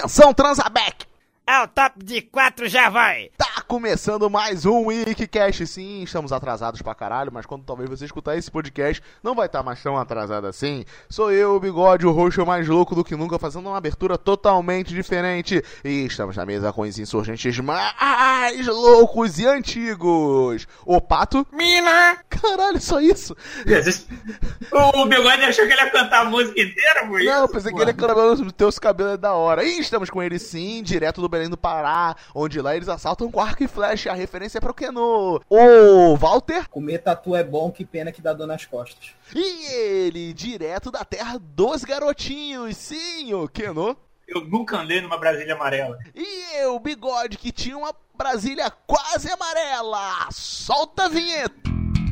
Atenção, Transabec! Ao top de 4 já vai! Tá começando mais um Wikicast. Sim, estamos atrasados pra caralho, mas quando talvez você escutar esse podcast, não vai estar mais tão atrasado assim. Sou eu, o Bigode, o roxo mais louco do que nunca, fazendo uma abertura totalmente diferente. E estamos na mesa com os insurgentes mais loucos e antigos. O Pato. Mina! Caralho, só isso? O Bigode achou que ele ia cantar a música inteira, moço? Não, eu pensei que ele ia cantar os teus cabelos da hora. E estamos com ele sim, direto do Belém do Pará, onde lá eles assaltam com arco e flecha. A referência é pro Kenô. O Walter. Comer tatu é bom, que pena que dá dor nas costas. E ele, direto da terra dos garotinhos. Sim, o Kenô. Eu nunca andei numa Brasília amarela. E eu, Bigode, que tinha uma Brasília quase amarela. Solta a vinheta.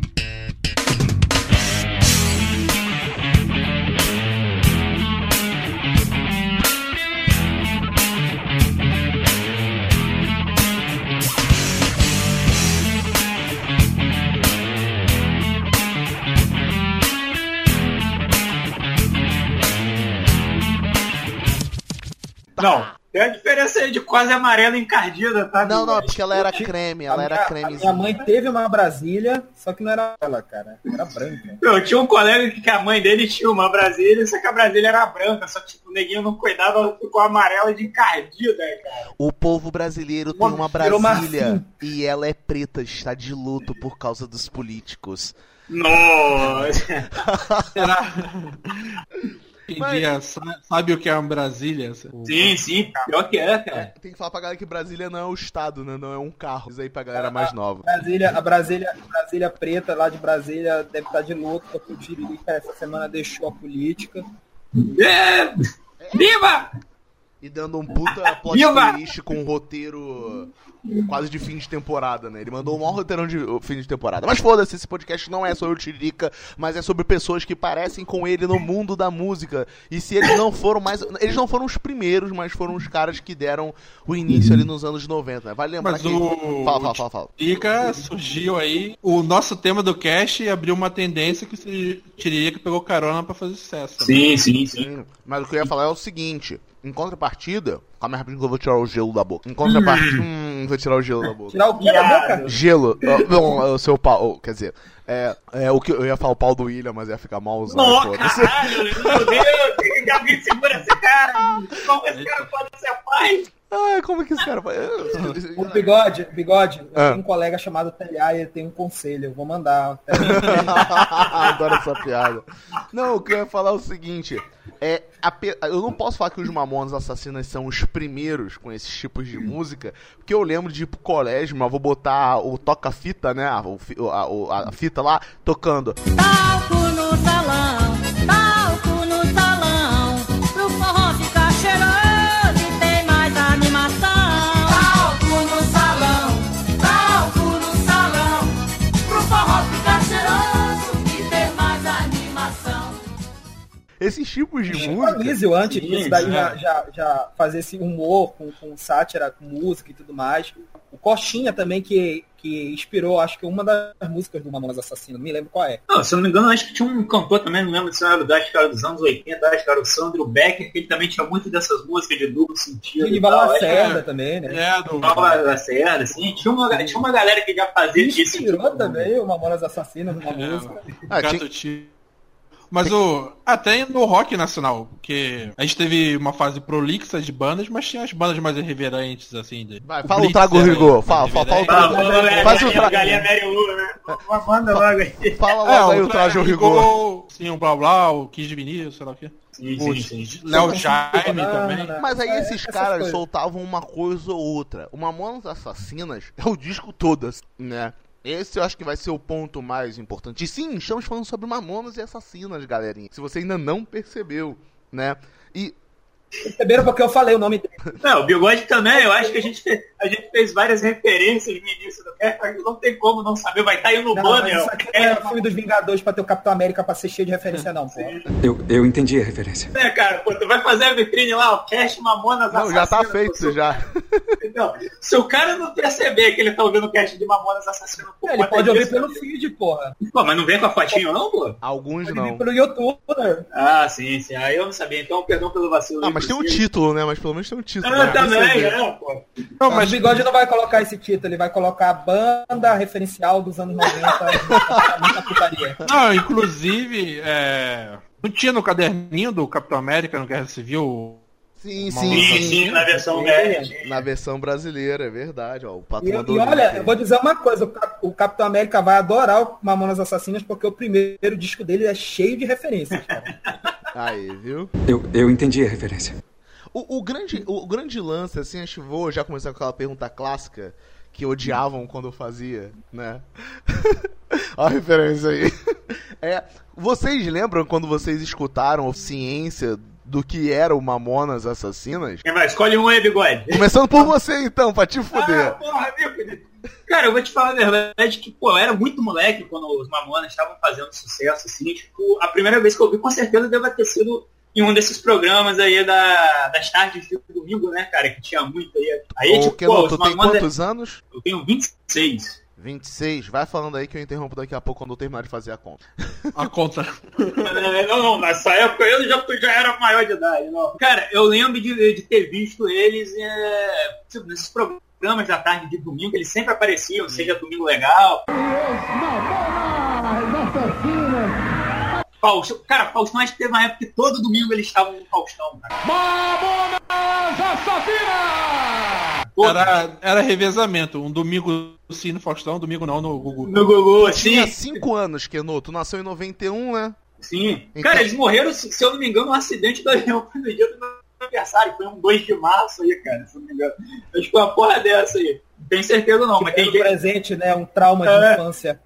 Não, tem a diferença aí de quase amarela encardida, tá? Não, porque ela era creme, ela era cremezinha. Minha mãe teve uma Brasília, só que não era ela, cara. Era branca. Eu tinha um colega que a mãe dele tinha uma Brasília, só que a Brasília era branca, só que tipo, o neguinho não cuidava, ela ficou amarela de encardida, cara. O povo brasileiro tem uma Brasília e ela é preta, está de luto por causa dos políticos. Nossa! Sabe o que é uma Brasília? Sim, pior que é, cara. Tem que falar pra galera que Brasília não é o estado, né? Não é um carro. Isso aí pra galera mais nova. A Brasília preta lá de Brasília deve estar de luto, porque o Tiririca essa semana deixou a política. Viva! E dando um puta plot twist com um roteiro quase de fim de temporada, né? Ele mandou um maior roteirão de fim de temporada. Mas foda-se, esse podcast não é sobre o Tiririca, mas é sobre pessoas que parecem com ele no mundo da música. E se eles não foram eles não foram os primeiros, mas foram os caras que deram o início ali nos anos 90, né? Vale lembrar mas que... Fala. Tiririca surgiu aí, o nosso tema do cast abriu uma tendência que o Tiririca pegou carona pra fazer sucesso. Sim. Mas o que eu ia falar é o seguinte... Em contrapartida... Calma aí rapidinho que eu vou tirar o gelo da boca. Em contrapartida... vou tirar o gelo da boca. Tirar o que da boca? Gelo. Não, o seu pau... Quer dizer... o que eu ia falar o pau do William, mas ia ficar mal usado. Não, caralho! Meu Deus! Alguém segura esse cara! Como esse cara pode ser pai? Ai, como é que esse cara vai... O Bigode, eu tenho um colega chamado Telhar e ele tem um conselho, eu vou mandar. Adoro essa piada. Não, o que eu ia falar é o seguinte, eu não posso falar que os Mamonas Assassinas são os primeiros com esses tipos de música, porque eu lembro de ir pro colégio, mas vou botar o toca-fita, né, a fita lá, tocando. Talco no salão, pro forró ficar cheiroso e tem mais animação. Talco no salão, pro forró ficar cheiroso e tem mais animação. Esses tipos de música... Anísio, antes disso daí já fazer esse humor com sátira, com música e tudo mais. O Coxinha também, que inspirou, acho que uma das músicas do Mamonas Assassinas, não me lembro qual é. Não, se eu não me engano, acho que tinha um cantor também, não lembro se era acho que era dos anos 80, acho que era o Sandro Becker, que ele também tinha muito dessas músicas de duplo sentido. E Val Lacerda também, né? Do Val Lacerda, sim. Tinha uma galera que já fazia isso. Inspirou também o Mamonas Assassinas numa música. Mas até no rock nacional, porque a gente teve uma fase prolixa de bandas, mas tinha as bandas mais irreverentes, assim. Vai, fala o Trago Rigor, fala o Trago. Faz o Trago. Galinha Mary Lou, né? Uma banda logo aí. Fala logo aí o Trago Rigor. Sim, o Blá Blá, o Kid de Vinil, sei lá o quê. Sim. Léo Jaime também. Mas aí esses caras soltavam uma coisa ou outra. O Mamonas Assassinas é o disco todo, né? Esse eu acho que vai ser o ponto mais importante. E sim, estamos falando sobre Mamonas e Assassinas, galerinha. Se você ainda não percebeu, né? E... Perceberam porque eu falei o nome dele. Não, o Bigode também, eu acho que a gente A gente fez várias referências no início do cast, mas não tem como não saber, vai estar aí no banner. Isso aqui não é o filme dos Vingadores pra ter o Capitão América pra ser cheio de referência, não, pô. Eu entendi a referência. Cara, pô, tu vai fazer a vitrine lá, o cast Mamonas Não, Assassinas. já tá feito, já. Então, se o cara não perceber que ele tá ouvindo o cast de Mamonas Assassinas... Pô, Ele pode ouvir pelo feed, porra. Pô, mas não vem com a fotinho não, pô? Alguns Pode não. vir pelo YouTube, né? Ah, sim. Aí eu não sabia. Então, perdão pelo vacilo. Ah, mas tem um título, né? Mas pelo menos tem um título. Ah, né? também, pô. Não, Mas o Bigode não vai colocar esse título, ele vai colocar a banda referencial dos anos 90, muita putaria. Não, inclusive, não tinha no caderninho do Capitão América no Guerra Civil? Sim, Sim, na versão velha. Na versão brasileira, é verdade. Ó, o Pato E mandou olha, link. eu vou dizer uma coisa, o Capitão América vai adorar o Mamonas Assassinas, porque o primeiro disco dele é cheio de referências, cara. Aí, viu? Eu entendi a referência. O grande lance, assim, acho que vou já começar com aquela pergunta clássica que odiavam quando eu fazia, né? Olha a referência aí. Vocês lembram quando vocês escutaram a ciência do que era o Mamonas Assassinas? Quem vai? Escolhe um aí, Bigode. Começando por você, então, pra te fuder. Porra, meu. Cara, eu vou te falar a verdade que, pô, eu era muito moleque quando os Mamonas estavam fazendo sucesso, assim, tipo, a primeira vez que eu vi, com certeza, deve ter sido em um desses programas aí das tardes de domingo, né, cara, que tinha muito aí. Aí, tipo, pô, tu tem quantos anos? Eu tenho 26. 26. Vai falando aí que eu interrompo daqui a pouco quando eu terminar de fazer a conta. A conta. Não, nessa época eu já era maior de idade, não. Cara, eu lembro de ter visto eles nesses programas da tarde de domingo, eles sempre apareciam, seja Domingo Legal. Faustão, cara, Faustão, acho que teve uma época que todo domingo eles estavam no Faustão, cara. Mamonas Assassinas! Era revezamento. Um domingo sim no Faustão, um domingo não no Gugu. No Gugu, Tinha sim. 5 anos, Keno. Tu nasceu em 91, né? Sim. Então... Cara, eles morreram, se eu não me engano, num acidente do avião no dia do meu aniversário. Foi um 2 de março aí, cara, se eu não me engano. Acho que foi uma porra dessa aí. Não tenho certeza não, mas tem gente... presente, né? Um trauma de infância.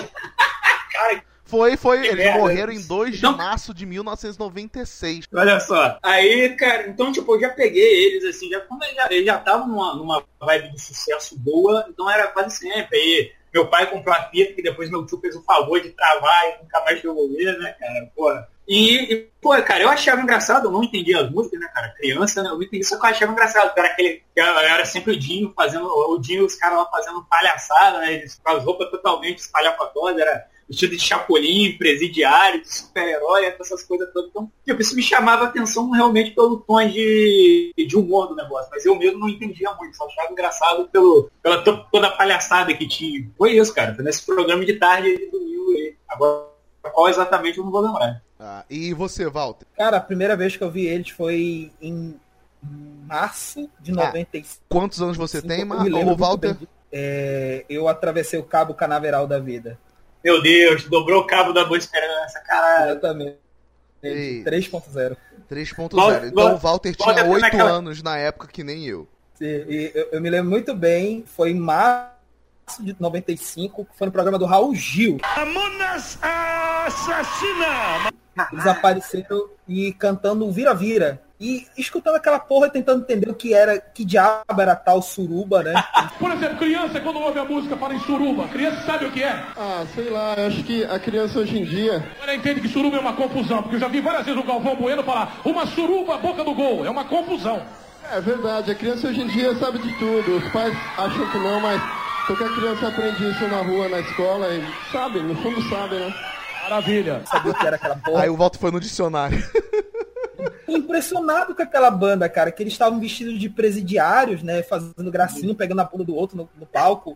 Cara, Foi. Eles merda. morreram em 2 de Então- março de 1996. olha só. Aí, cara, então, tipo, eu já peguei eles, assim, como eles já estavam numa vibe de sucesso boa, então era quase sempre. Aí, meu pai comprou a fita, que depois meu tio fez o favor de travar e nunca mais devolver, né, cara, porra. E, pô, cara, eu achava engraçado, eu não entendia as músicas, né, cara, criança, né, eu não entendia, só que eu achava engraçado, era sempre o Dinho os caras lá fazendo palhaçada, né, eles com as roupas totalmente espalhafatosas, era vestido de chapolim, presidiário, de super-herói, essas coisas todas. Então, tipo, isso me chamava a atenção realmente pelo tom de humor do negócio. Mas eu mesmo não entendia muito, só achava engraçado pela toda a palhaçada que tinha. Foi isso, cara. Foi nesse programa de tarde de domingo aí. Agora, qual exatamente eu não vou lembrar. Ah, e você, Walter? Cara, a primeira vez que eu vi eles foi em março de 95. Quantos anos você tem, Eu me lembro o muito Walter? bem eu atravessei o Cabo Canaveral da vida. Meu Deus, dobrou o cabo da Boa Esperança, caralho. Exatamente. Ei. 3.0. 3.0. Então o Walter tinha Walter 8 naquela- anos na época que nem eu. E eu me lembro muito bem, foi em março de 95, que foi no programa do Raul Gil. Mamonas Assassinas! Eles apareceram e cantando o Vira-Vira. E escutando aquela porra e tentando entender o que era, que diabo era tal suruba, né? Por exemplo, criança, quando ouve a música, fala em suruba. Criança sabe o que é? Ah, sei lá, acho que a criança hoje em dia... Ela entende que suruba é uma confusão, porque eu já vi várias vezes o Galvão Bueno falar uma suruba, boca do gol. É uma confusão. É verdade, a criança hoje em dia sabe de tudo. Os pais acham que não, mas qualquer criança aprende isso na rua, na escola e sabe, no fundo sabe, né? Maravilha. Sabia o que era aquela porra. Aí o Walter foi no dicionário. Impressionado com aquela banda, cara, que eles estavam vestidos de presidiários, né, fazendo gracinha, pegando a bunda do outro no palco.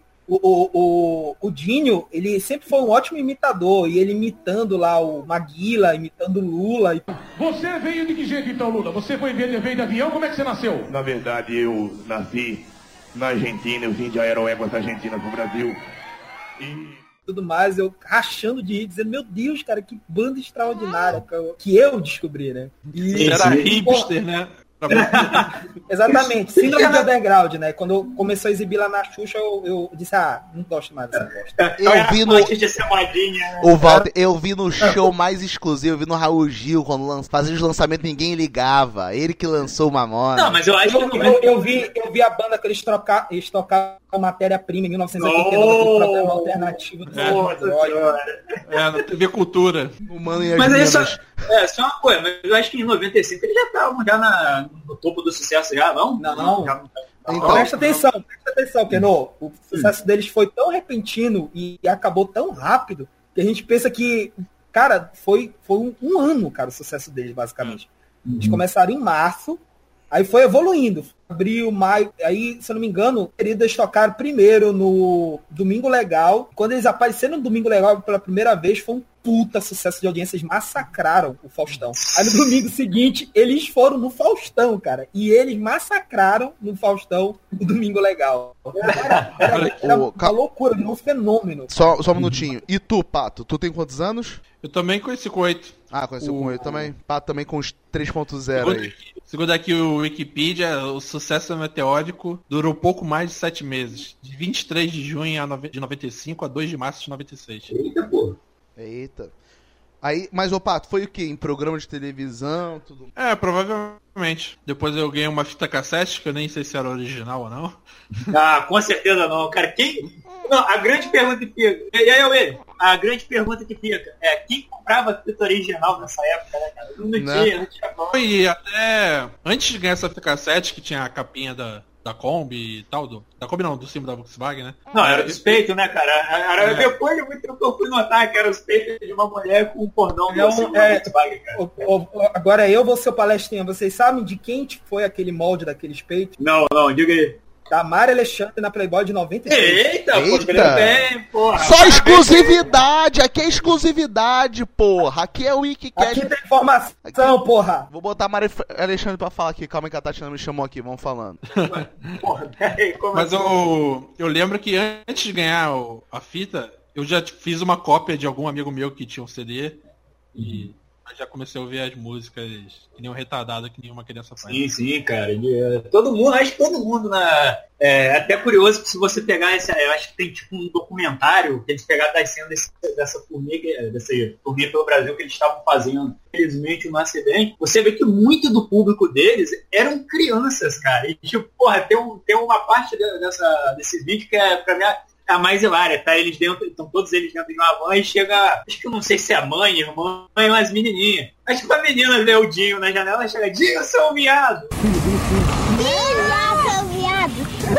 O Dinho, ele sempre foi um ótimo imitador, e ele imitando lá o Maguila, imitando o Lula. Você veio de que jeito então, Lula? Você veio de avião? Como é que você nasceu? Na verdade, eu nasci na Argentina, eu vim de Aeroéguas Argentina pro Brasil. E... tudo mais, eu rachando de rir, dizendo, meu Deus, cara, que banda extraordinária, que eu descobri, né? E, Era hipster, né? Exatamente, síndrome de underground, né? Quando começou a exibir lá na Xuxa, eu disse, não gosto mais dessa bosta. Walter, eu vi no show mais exclusivo, eu vi no Raul Gil, quando fazia os lançamentos, ninguém ligava. Ele que lançou o Mamona. Não, mas eu acho que eu vi a banda que eles tocaram matéria-prima em 1989, com o programa alternativo do na TV Cultura. Humano e as mas Minas. só uma coisa, mas eu acho que em 95 eles já estavam no topo do sucesso já, não? Não. Então, presta atenção, Kenô. O sucesso deles foi tão repentino e acabou tão rápido que a gente pensa que, cara, foi um ano, cara, o sucesso deles, basicamente. Eles começaram em março, aí foi evoluindo. Abril, maio, aí, se eu não me engano, eles tocaram primeiro no Domingo Legal. Quando eles apareceram no Domingo Legal pela primeira vez, foi um puta sucesso de audiência. Eles massacraram o Faustão. Aí no domingo seguinte, eles foram no Faustão, cara. E eles massacraram no Faustão o Domingo Legal. Era uma loucura, um fenômeno. Só um minutinho. E tu, Pato? Tu tem quantos anos? Eu também conheci com 8. Conheci com 8 também. Pato também com os 3.0 aí. Segundo aqui o Wikipedia, o sucesso meteórico durou pouco mais de 7 meses. De 23 de junho de 95 a 2 de março de 96. Eita. Aí, mas o Pato, foi o quê? Em programa de televisão, tudo? Provavelmente. Depois eu ganhei uma fita cassete, que eu nem sei se era original ou não. Com certeza não, cara. Não, a grande pergunta que fica... E aí, ele? A grande pergunta que fica é quem comprava a fita original nessa época, né, cara? Não tinha como. E até antes de ganhar essa fita cassete, que tinha a capinha da Kombi e tal, da Kombi não, do símbolo da Volkswagen, né? Não, era dos peitos, né, cara? Depois de muito tempo eu fui notar que era os peitos de uma mulher com um cordão do símbolo da Volkswagen, cara. Agora eu vou ser o palestrinha. Vocês sabem de quem foi aquele molde daqueles peitos? Não, diga aí. Da Mari Alexandre na Playboy de 96. Eita. Bem, porra. Só exclusividade! Aqui é exclusividade, porra! Aqui é o Wikicast. Aqui tem informação, porra! Vou botar a Mari Alexandre pra falar aqui. Calma aí que a Tatiana me chamou aqui, vamos falando. Porra, mas eu lembro que antes de ganhar a fita, eu já fiz uma cópia de algum amigo meu que tinha um CD e já comecei a ouvir as músicas que nem um retardado, que nenhuma criança faz. Sim, cara. Acho que todo mundo até curioso que se você pegar eu acho que tem tipo um documentário que eles pegaram das cenas dessa turnê pelo Brasil que eles estavam fazendo, infelizmente, no acidente. Você vê que muito do público deles eram crianças, cara. E tipo, porra, tem uma parte desse vídeo que é, pra mim, a mais hilária, tá? Estão todos eles dentro de uma van e chega, acho que eu não sei se é mãe, irmã, umas menininhas. Acho que a menina vê o Dinho na janela e chega, Dinho, seu viado! Dinho, seu viado!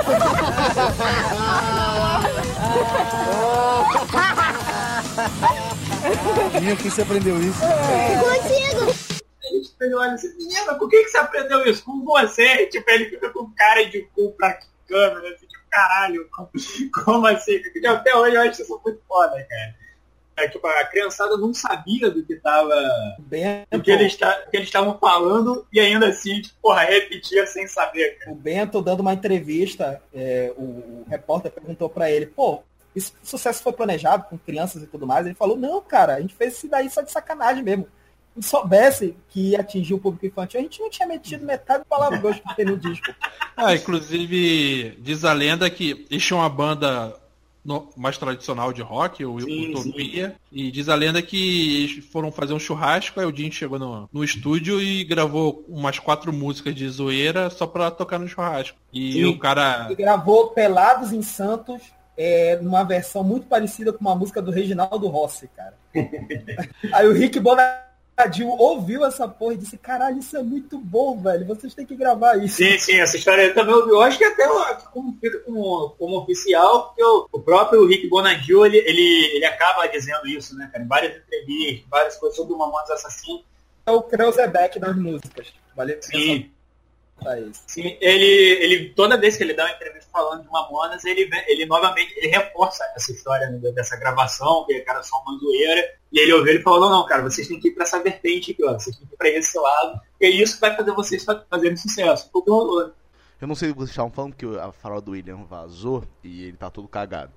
Dinho, quem você aprendeu isso? Contigo! Ele olha assim, menina, por que você aprendeu isso? Com você? Tipo, ele fica com cara de cu pra câmera, assim, tipo, caralho, como assim? Porque até hoje eu acho isso muito foda, cara. Tipo, a criançada não sabia do que tava. Do que eles estavam falando e ainda assim, tipo, porra, repetia sem saber, cara. O Bento dando uma entrevista, o repórter perguntou pra ele, esse sucesso foi planejado com crianças e tudo mais? Ele falou, não, cara, a gente fez isso daí só de sacanagem mesmo. Se soubesse que ia atingir o público infantil, a gente não tinha metido metade do palavrão que tem no disco. Inclusive, diz a lenda que eles tinham uma banda mais tradicional de rock, o Utopia, e diz a lenda que eles foram fazer um churrasco, aí o Dinho chegou no estúdio e gravou umas 4 músicas de zoeira só pra tocar no churrasco. E o cara... E gravou Pelados em Santos, numa versão muito parecida com uma música do Reginaldo Rossi, cara. Aí o Rick Bonadil ouviu essa porra e disse, caralho, isso é muito bom, velho, vocês têm que gravar isso. Sim, essa história eu também ouvi. Eu acho que até fica como oficial, porque o próprio Rick Bonadil, ele acaba dizendo isso, né, cara, em várias entrevistas, várias coisas sobre o Mamonas Assassino. É o Kreuzebeck das músicas. Valeu? Sim. Sim, ele toda vez que ele dá uma entrevista falando de Mamonas, ele novamente reforça essa história, né, dessa gravação, que era só uma zoeira, e ele ouviu e falou, não, cara, vocês têm que ir pra essa vertente aqui, ó, vocês têm que ir pra esse lado, e é isso que vai fazer vocês fazerem sucesso. Foi o que rolou. Eu não sei o que vocês estavam falando, que a farola do William vazou e ele tá todo cagado.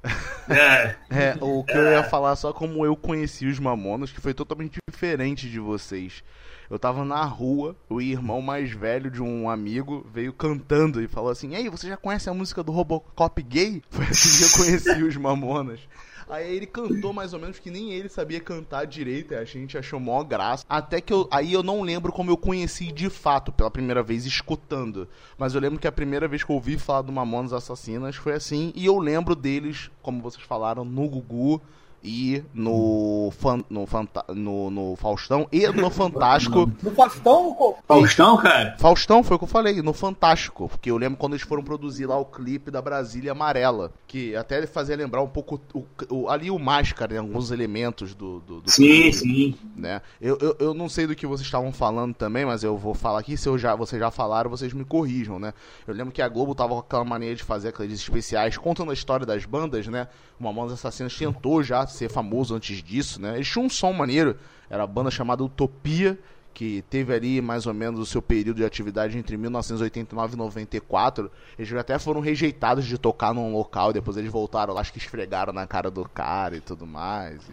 O que eu ia falar só como eu conheci os Mamonas, que foi totalmente diferente de vocês. Eu tava na rua, o irmão mais velho de um amigo veio cantando e falou assim: "Ei, você já conhece a música do Robocop gay?" Foi assim que eu conheci os Mamonas. Aí ele cantou mais ou menos que nem ele sabia cantar direito, a gente achou mó graça. Até que aí eu não lembro como eu conheci de fato pela primeira vez escutando. Mas eu lembro que a primeira vez que eu ouvi falar do Mamonas Assassinas foi assim. E eu lembro deles, como vocês falaram, no Gugu e no Faustão e no Fantástico. No Faustão? Faustão, cara? Faustão foi o que eu falei, no Fantástico. Porque eu lembro quando eles foram produzir lá o clipe da Brasília Amarela. Que até fazia lembrar um pouco ali o Máscara, né? Alguns elementos do sim, clipe, sim. Né? Eu não sei do que vocês estavam falando também, mas eu vou falar aqui. Se vocês já falaram, vocês me corrijam, né? Eu lembro que a Globo tava com aquela mania de fazer aqueles especiais contando a história das bandas, né? O Mamonas Assassinas tentou já ser famoso antes disso, né? Eles tinham um som maneiro, era a banda chamada Utopia, que teve ali mais ou menos o seu período de atividade entre 1989 e 94. Eles até foram rejeitados de tocar num local, depois eles voltaram lá, acho que esfregaram na cara do cara e tudo mais.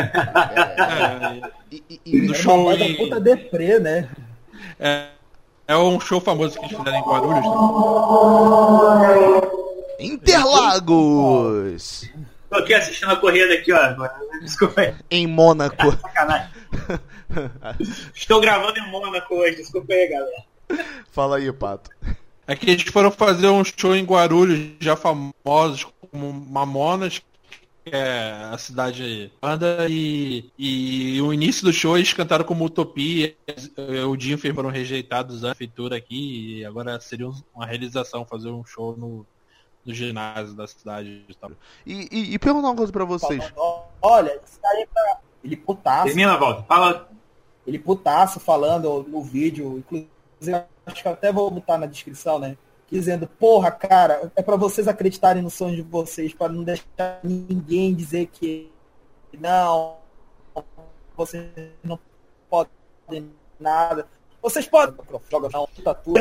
Do show da puta deprê, né? É um show famoso que eles fizeram em Guarulhos, né? Interlagos! Tô aqui assistindo a corrida aqui, ó. Desculpa aí. Em Mônaco. Sacanagem. Estou gravando em Mônaco hoje, desculpa aí, galera. Fala aí, Pato. É que eles foram fazer um show em Guarulhos, já famosos, como Mamonas, que é a cidade banda, e o início do show eles cantaram como Utopia. O Dinho fez, foram rejeitados da prefeitura aqui, e agora seria uma realização fazer um show no ginásio da cidade e tal. E perguntar uma coisa pra vocês. Olha, isso aí pra... Ele putaço. Termina, Walter. Fala. Ele putaço falando no vídeo, inclusive acho que eu até vou botar na descrição, né? Dizendo, porra, cara, é pra vocês acreditarem no sonho de vocês, pra não deixar ninguém dizer que não, vocês não podem nada. Vocês podem. Joga não, tá tudo.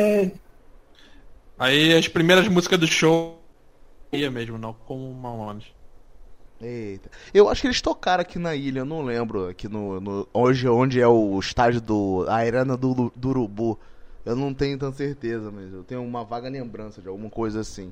Aí as primeiras músicas do show ia mesmo, não como Mamonas. Eita. Eu acho que eles tocaram aqui na ilha, eu não lembro. Aqui hoje, onde é o estádio a Arena do Urubu. Eu não tenho tanta certeza, mas eu tenho uma vaga lembrança de alguma coisa assim.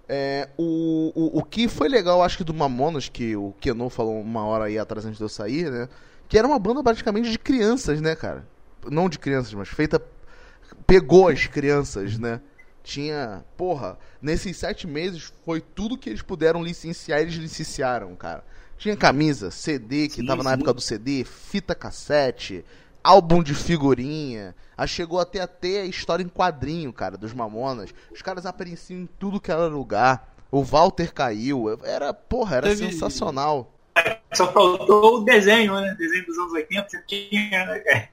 O que foi legal, acho que do Mamonas, que o Keno falou uma hora aí atrás antes de eu sair, né? Que era uma banda praticamente de crianças, né, cara? Não de crianças, mas pegou as crianças, né? Tinha, porra, nesses 7 meses foi tudo que eles puderam licenciar, eles licenciaram, cara. Tinha camisa, CD, que tava na época do CD, fita cassete, álbum de figurinha. Aí chegou até a ter a história em quadrinho, cara, dos Mamonas. Os caras apareciam em tudo que era lugar. O Walter caiu, era sensacional. Só faltou o desenho, né? Desenho dos anos 80, você tinha, né, cara?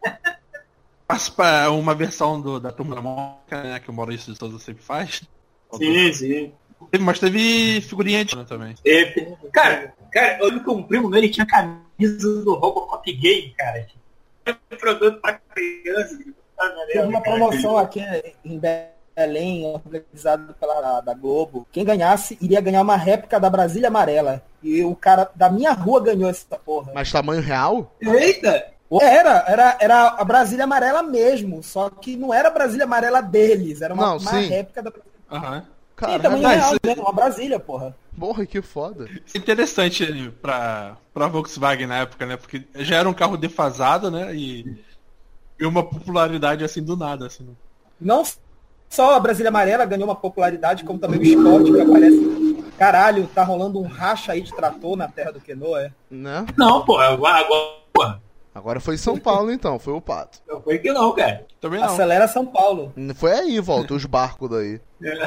Para uma versão da Turma da Mônica, né, que o Maurício de Souza sempre faz. Sim. Mas teve figurinha de também. Cara, eu lembro que um primo meu, ele tinha camisa do Robocop gay, cara. Produto pra criança. Teve uma promoção aqui em Belém, organizada da Globo. Quem ganhasse iria ganhar uma réplica da Brasília Amarela. E o cara da minha rua ganhou essa porra. Mas tamanho real? Eita! Era a Brasília Amarela mesmo, só que não era a Brasília Amarela deles, era uma réplica da Brasília. Aham. Sim, tamanho real, né? Uma Brasília, porra. Porra, que foda. Isso é interessante pra Volkswagen na época, né? Porque já era um carro defasado, né? E uma popularidade assim do nada, assim. Não só a Brasília Amarela ganhou uma popularidade, como também o esporte, que aparece. Caralho, tá rolando um racha aí de trator na terra do Keno, é? Não, pô, agora. Agora foi São Paulo, então, foi o Pato. Não foi que não, cara. Também não. Acelera São Paulo. Foi aí, volta, os barcos daí.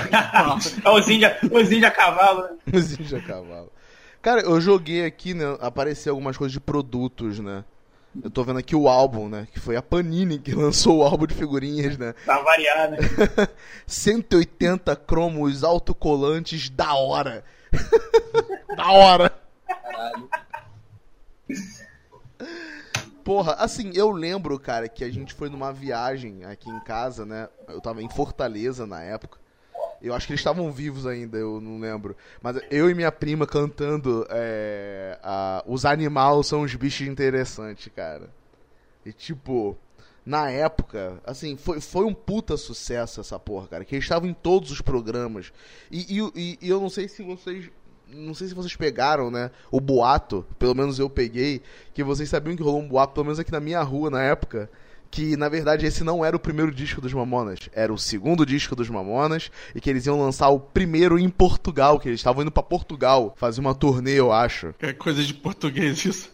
Os índios a cavalo, né? Os índios a cavalo. Cara, eu joguei aqui, né, apareceu algumas coisas de produtos, né? Eu tô vendo aqui o álbum, né? Que foi a Panini que lançou o álbum de figurinhas, né? Tá variado, né? 180 cromos autocolantes da hora. Da hora. Caralho. Porra, assim, eu lembro, cara, que a gente foi numa viagem aqui em casa, né? Eu tava em Fortaleza na época. Eu acho que eles estavam vivos ainda, eu não lembro. Mas eu e minha prima cantando Os animais são os bichos interessantes, cara. E tipo, na época, assim, foi um puta sucesso essa porra, cara. Que eles estavam em todos os programas. E eu não sei se vocês... Não sei se vocês pegaram, né, o boato, pelo menos eu peguei, que vocês sabiam que rolou um boato, pelo menos aqui na minha rua, na época, que, na verdade, esse não era o primeiro disco dos Mamonas, era o segundo disco dos Mamonas, e que eles iam lançar o primeiro em Portugal, que eles estavam indo pra Portugal, fazer uma turnê, eu acho. Que coisa de português isso.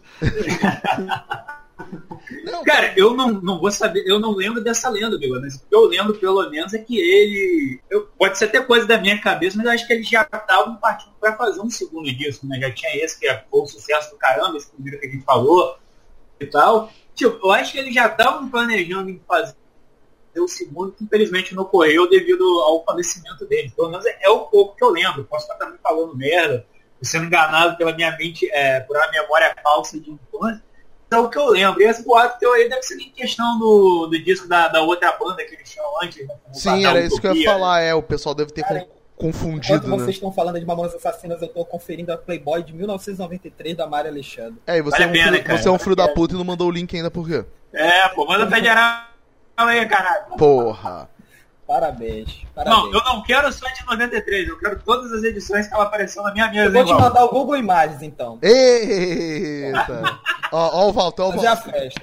Não, cara, eu não vou saber, eu não lembro dessa lenda, Bigode, mas o que eu lembro pelo menos é que ele, pode ser até coisa da minha cabeça, mas eu acho que eles já estavam partindo pra fazer um segundo disco, né? Já tinha esse que foi o sucesso do caramba, esse primeiro que a gente falou e tal. Tipo, eu acho que eles já estavam planejando em fazer o segundo, que infelizmente não ocorreu devido ao falecimento dele. Pelo menos é o pouco que eu lembro. Posso estar também falando merda, sendo enganado pela minha mente, por uma memória falsa de infância. Então, o que eu lembro, e esse boato teu aí deve ser em questão do disco da outra banda que eles tinham antes, né? Sim, era isso que eu ia falar, o pessoal deve ter confundido, enquanto vocês estão falando de Mamonas Assassinas, eu tô conferindo a Playboy de 1993 da Mari Alexandre. E você você é um filho da puta e não mandou o link ainda, por quê? Manda pra geral aí, caralho. Porra. Parabéns. Não, eu não quero só de 93, eu quero todas as edições que ela apareceu na minha mesa. Eu vou te mandar o Google Imagens, então. Eita! Ó o Walter, ó o Walter. Fazer a festa.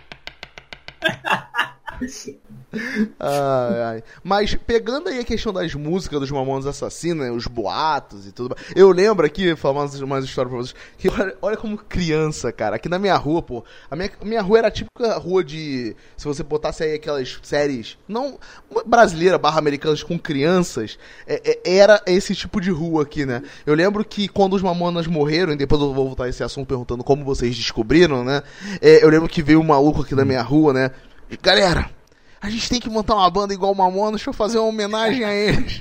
Mas pegando aí a questão das músicas dos Mamonas Assassinos, né, os boatos e tudo. Eu lembro aqui, falando mais história pra vocês, que olha como criança, cara, aqui na minha rua, pô, a minha rua era a típica rua de, se você botasse aí aquelas séries, não brasileira, americanas com crianças, era esse tipo de rua aqui, né? Eu lembro que quando os Mamonas morreram, e depois eu vou voltar a esse assunto perguntando como vocês descobriram, né? Eu lembro que veio um maluco aqui na minha rua, né? Galera, a gente tem que montar uma banda igual o Mamonas, deixa eu fazer uma homenagem a eles.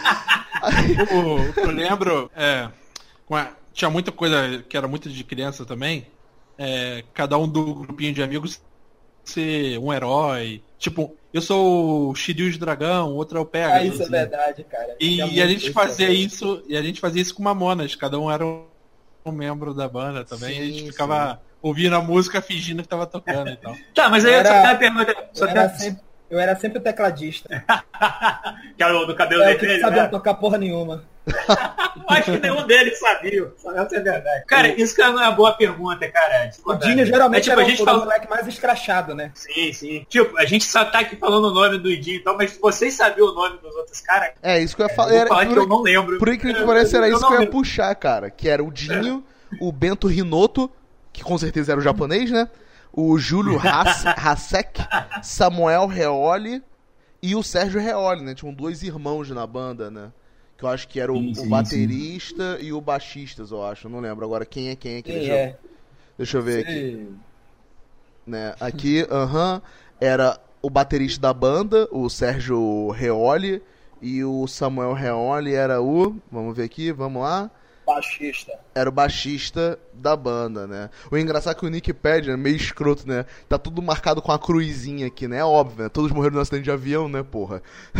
Eu lembro, tinha muita coisa que era muito de criança também, cada um do grupinho de amigos ser um herói. Tipo, eu sou o Shiryu de Dragão, o outro é o Pegasus. Isso é verdade, cara. E a gente fazia isso, com Mamonas, cada um era um membro da banda também, sim, e a gente ficava ouvindo a música fingindo que tava tocando e tal. Tá, mas aí eu só tenho uma pergunta. Eu era sempre o tecladista. Que era o do cabelo vermelho, né? Eu não sabia tocar porra nenhuma. Acho que nenhum deles sabia. Essa é verdade. Cara, isso que é uma boa pergunta, cara. O Dinho geralmente era o moleque mais escrachado, né? Sim, sim. Tipo, a gente só tá aqui falando o nome do Dinho e tal, mas vocês sabiam o nome dos outros caras? Isso que eu ia falar. Eu não lembro. Por incrível que pareça, era isso que eu ia puxar, cara. Que era o Dinho, o Bento Rinotto, que com certeza era o japonês, né? O Júlio Hasek, Samuel Reoli e o Sérgio Reoli, né? Tinham dois irmãos na banda, né? Que eu acho que era o baterista e o baixista, eu acho. Eu não lembro agora quem é quem. Deixa eu ver aqui. Né? Aqui, era o baterista da banda, o Sérgio Reoli, e o Samuel Reoli era o... Vamos ver aqui, vamos lá. Baixista. Era o baixista da banda, né? O engraçado é que o Wikipedia é meio escroto, né? Tá tudo marcado com a cruzinha aqui, né? É óbvio, né? Todos morreram no acidente de avião, né, porra?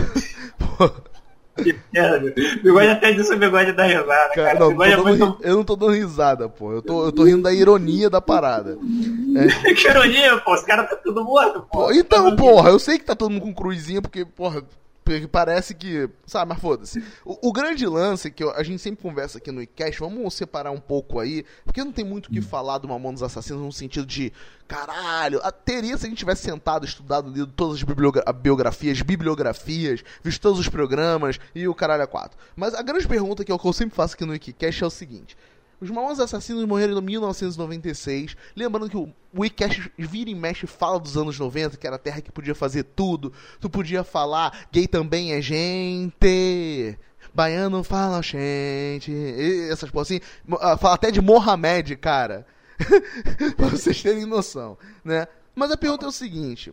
Que merda. Bigode até disse o Bigode da risada, cara. Não, eu não tô dando risada, pô. Eu tô rindo da ironia da parada. Que ironia, pô. Os caras tá tudo morto, pô. Então, porra, eu sei que tá todo mundo com cruzinha, porque, porra... Porque parece que... Sabe, mas foda-se. O grande lance que a gente sempre conversa aqui no iCast, vamos separar um pouco aí, porque não tem muito o que falar do Mamonas Assassinos no sentido de... Caralho, teria se a gente tivesse sentado, estudado, lido todas as bibliografias, visto todos os programas e o caralho a quatro. Mas a grande pergunta que eu sempre faço aqui no iCast é o seguinte... Os Mamonas Assassinos morreram em 1996. Lembrando que o Wicast vira e mexe fala dos anos 90, que era a terra que podia fazer tudo. Tu podia falar, gay também é gente. Baiano fala gente. Essas porra assim. Fala até de Mohamed, cara. Pra vocês terem noção, né? Mas a pergunta é o seguinte.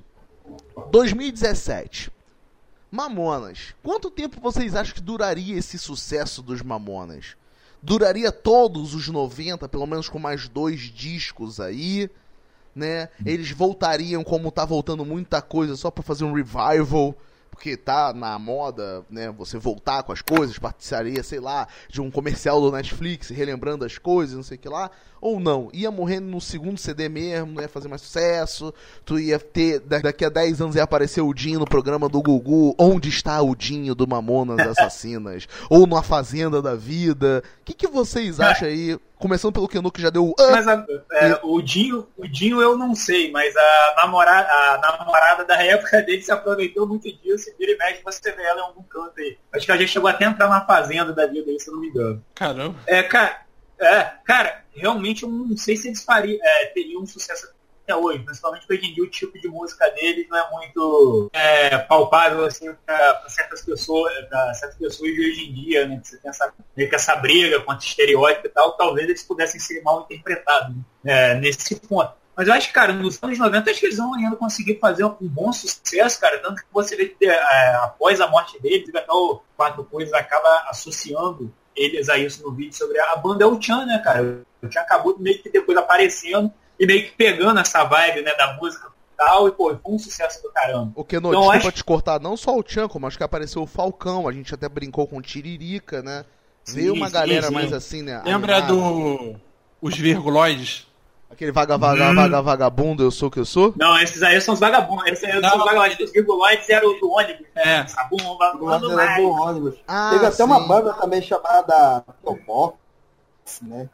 2017. Mamonas. Quanto tempo vocês acham que duraria esse sucesso dos Mamonas? Duraria todos os 90, pelo menos com mais 2 discos aí, né? Eles voltariam como tá voltando muita coisa só pra fazer um revival, porque tá na moda, né, você voltar com as coisas, participaria, sei lá, de um comercial do Netflix, relembrando as coisas, não sei o que lá, ou não? Ia morrer no segundo CD mesmo, não ia fazer mais sucesso, tu ia ter, daqui a 10 anos ia aparecer o Dinho no programa do Gugu, onde está o Dinho do Mamonas Assassinas? Ou numa Fazenda da Vida? O que vocês acham aí? Começando pelo Kenu, que já deu... Mas o Dinho eu não sei, mas a namorada da época dele se aproveitou muito disso, e vira e mexe, você vê ela em algum canto aí. Acho que a gente chegou até a entrar na Fazenda da Vida aí, se eu não me engano. Caramba. Cara, realmente eu não sei se eles teriam um sucesso até hoje, principalmente porque hoje em dia o tipo de música deles não é muito palpável assim para certas pessoas de hoje em dia, né? Você tem meio que essa briga contra estereótipo e tal, talvez eles pudessem ser mal interpretados, né? Nesse ponto. Mas eu acho que, cara, nos anos 90 acho que eles vão ainda conseguir fazer um bom sucesso, cara, tanto que você vê que após a morte deles, até o Quatro Coisas acaba associando eles a isso no vídeo sobre a banda. É o Tchan, né, cara? O Tchan acabou meio que depois aparecendo e meio que pegando essa vibe, né, da música e tal, e pô, foi um sucesso do caramba. O Keno, então, desculpa te cortar, não só o Tchan, como acho que apareceu o Falcão, a gente até brincou com o Tiririca, né? Veio uma galera mais assim, né? Lembra os Virguloides? Aquele vagabundo, eu sou o que eu sou? Não, esses aí são os vagabundos. Esses aí são os vagabundos. Os Virguloides eram do ônibus. Do ônibus. Teve até uma banda também chamada Piobox, né?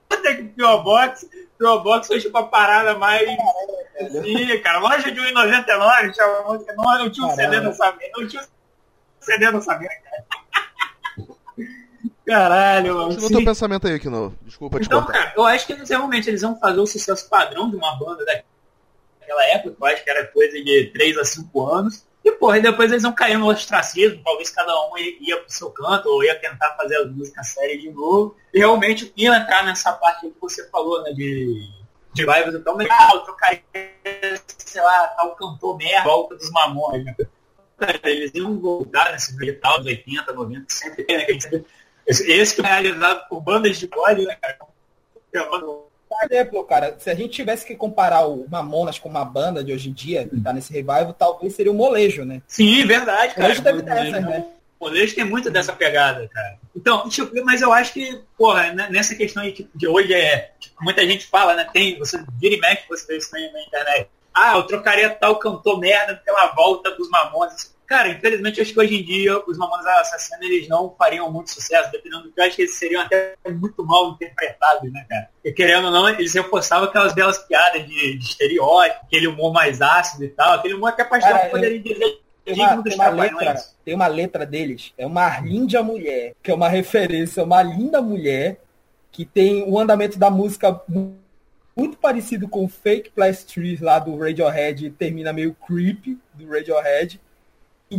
Piobox foi tipo uma parada mais... Sim, cara. Loja de 1,99, tinha uma música. Não tinha um CD nessa merda. Não tinha um CD nessa merda, cara. Caralho, mano. Continua teu pensamento aí, Kino. Desculpa te cortar. Então, cara, eu acho que realmente eles vão fazer o sucesso padrão de uma banda daquela época, eu acho que era coisa de 3 a 5 anos. E, porra, depois eles vão cair no ostracismo, talvez cada um ia pro seu canto, ou ia tentar fazer a música séria de novo. E realmente ia entrar nessa parte que você falou, né, de vibes e tal, mas eu trocaria, sei lá, tal cantor merda, volta dos Mamonas, né? Eles iam voltar nesse metal dos 80, 90, sempre tem, né, que a gente sempre... Esse que é realizado por bandas de bode, né, cara? Por exemplo, cara, se a gente tivesse que comparar o Mamonas com uma banda de hoje em dia, que tá nesse revival, talvez seria o Molejo, né? Sim, verdade, cara. Molejo deve ter essa, né? O Molejo tem muito dessa pegada, cara. Então, tipo, mas eu acho que, porra, nessa questão aí, tipo, de hoje tipo, muita gente fala, né? Você vira e mexe, você vê isso na internet. Eu trocaria tal cantor merda pela volta dos Mamonas. Cara, infelizmente, eu acho que hoje em dia os Mamonas Assassinos, eles não fariam muito sucesso, dependendo do que eu acho que eles seriam até muito mal interpretados, né, cara? E querendo ou não, eles reforçavam aquelas belas piadas de estereótipo, aquele humor mais ácido e tal, aquele humor que a paixão poderia dizer. Tem uma letra deles, é uma Arlíndia Mulher, que é uma referência, uma linda mulher, que tem o andamento da música muito parecido com o Fake Plastic Trees lá do Radiohead, e termina meio creepy do Radiohead. O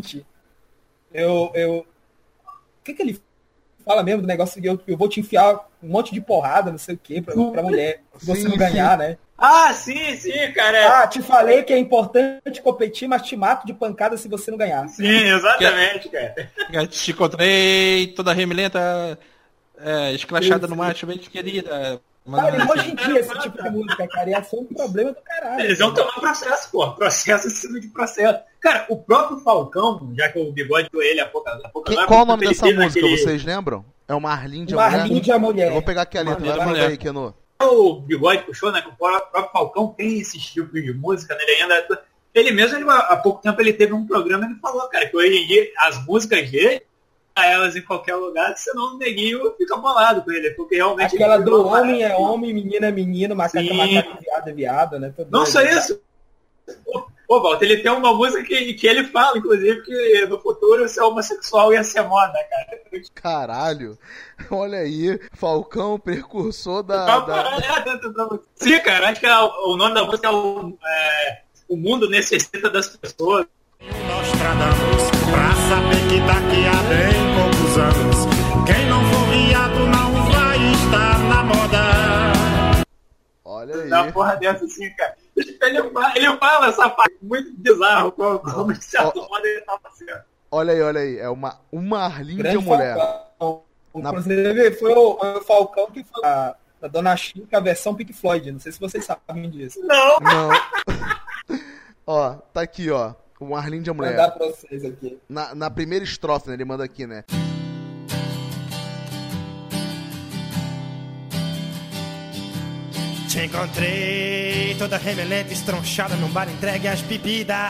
que ele fala mesmo do negócio de eu vou te enfiar um monte de porrada, não sei o que, pra mulher, se você não ganhar, né? Sim, cara. Te falei que é importante competir, mas te mato de pancada se você não ganhar. Sim, exatamente, cara. Te encontrei toda remilenta, escrachada no macho, bem querida. Cara, hoje em dia esse tipo de música, cara, ia ser um problema do caralho. Eles vão tomar processo, pô. Processo em cima de processo. Cara, o próprio Falcão, já que o Bigode deu ele há pouco qual o nome dessa música, vocês lembram? É uma Arlíndia Mulher? Uma Arlíndia Mulher. Eu vou pegar aqui a letra, vai mandar aí, Keno. O Bigode puxou, né, que o próprio Falcão tem esse tipo de música, né, ele mesmo, há pouco tempo, ele teve um programa e ele falou, cara, que hoje em dia, as músicas dele, elas em qualquer lugar, senão o neguinho fica bolado com ele, porque realmente... Aquela do homem é homem, menina é menino, macaco é macaco, viado é viado, né? Não só isso. Pô, Walter, ele tem uma música que ele fala, inclusive, que no futuro ser homossexual ia ser moda, cara. Caralho. Olha aí, Falcão, precursor Sim, cara, acho que o nome da música é O Mundo Necessita das Pessoas. Nostradamus, pra saber que daqui a bem poucos anos, quem não for viado não vai estar na moda. Olha aí. Uma porra dessa assim, cara. Ele fala essa parte muito bizarro, como de certo modo ele tá fazendo. Olha aí, é uma Arlíndia Mulher. Inclusive foi o Falcão que foi a Dona Chica, a versão Pink Floyd, não sei se vocês sabem disso. Não. Ó, tá aqui, ó. O Arlindo é mulher. Vou mandar pra vocês aqui. Na primeira estrofe, né? Ele manda aqui, né? Te encontrei toda remelenta, estronchada num bar entregue às bebidas.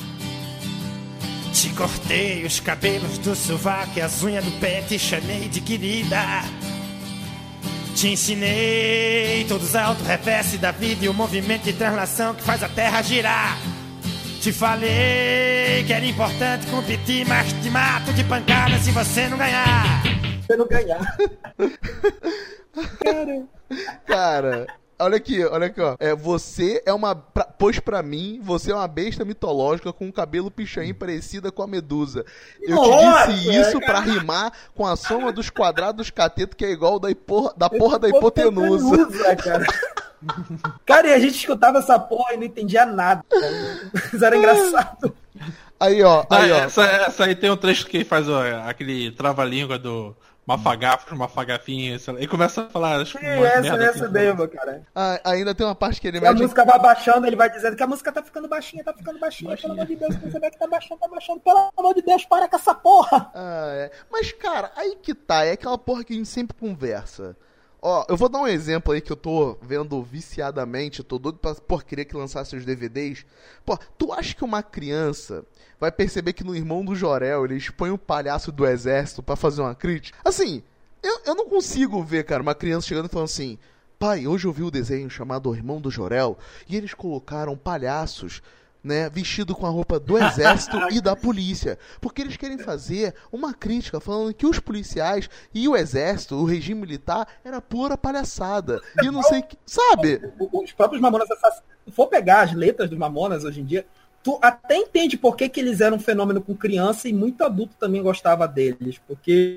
Te cortei os cabelos do sovaco e as unhas do pé, te chamei de querida. Te ensinei todos os auto-reverse da vida e o movimento de translação que faz a terra girar. Te falei que era importante competir, mas te mato de pancada se você não ganhar. Se não ganhar. Cara, olha aqui, ó. Você é uma... Pois pra mim, você é uma besta mitológica com um cabelo pichain parecida com a Medusa. Eu te disse isso pra rimar com a soma dos quadrados dos catetos, que é igual da porra da hipotenusa. Cara, e a gente escutava essa porra e não entendia nada. Isso era engraçado. Aí, ó. Essa aí tem um trecho que faz aquele trava-língua do mafagafinho, e começa a falar. Essa mesmo, cara. Ainda tem uma parte que ele mete... A música vai baixando, ele vai dizendo que a música tá ficando baixinha. Pelo amor de Deus, você vê que tá baixando. Pelo amor de Deus, para com essa porra. Mas, cara, aí que tá. É aquela porra que a gente sempre conversa. Ó, eu vou dar um exemplo aí que eu tô vendo viciadamente, tô doido pra querer que lançasse os DVDs. Pô, tu acha que uma criança vai perceber que no Irmão do Jorel eles põem o palhaço do exército pra fazer uma crítica? Assim, eu não consigo ver, cara, uma criança chegando e falando assim: pai, hoje eu vi o desenho chamado Irmão do Jorel e eles colocaram palhaços, né, vestido com a roupa do exército e da polícia, porque eles querem fazer uma crítica falando que os policiais e o exército, o regime militar, era pura palhaçada, e não sei que, sabe? Os próprios Mamonas Assassinos, se for pegar as letras dos Mamonas hoje em dia, tu até entende por que eles eram um fenômeno com criança e muito adulto também gostava deles, porque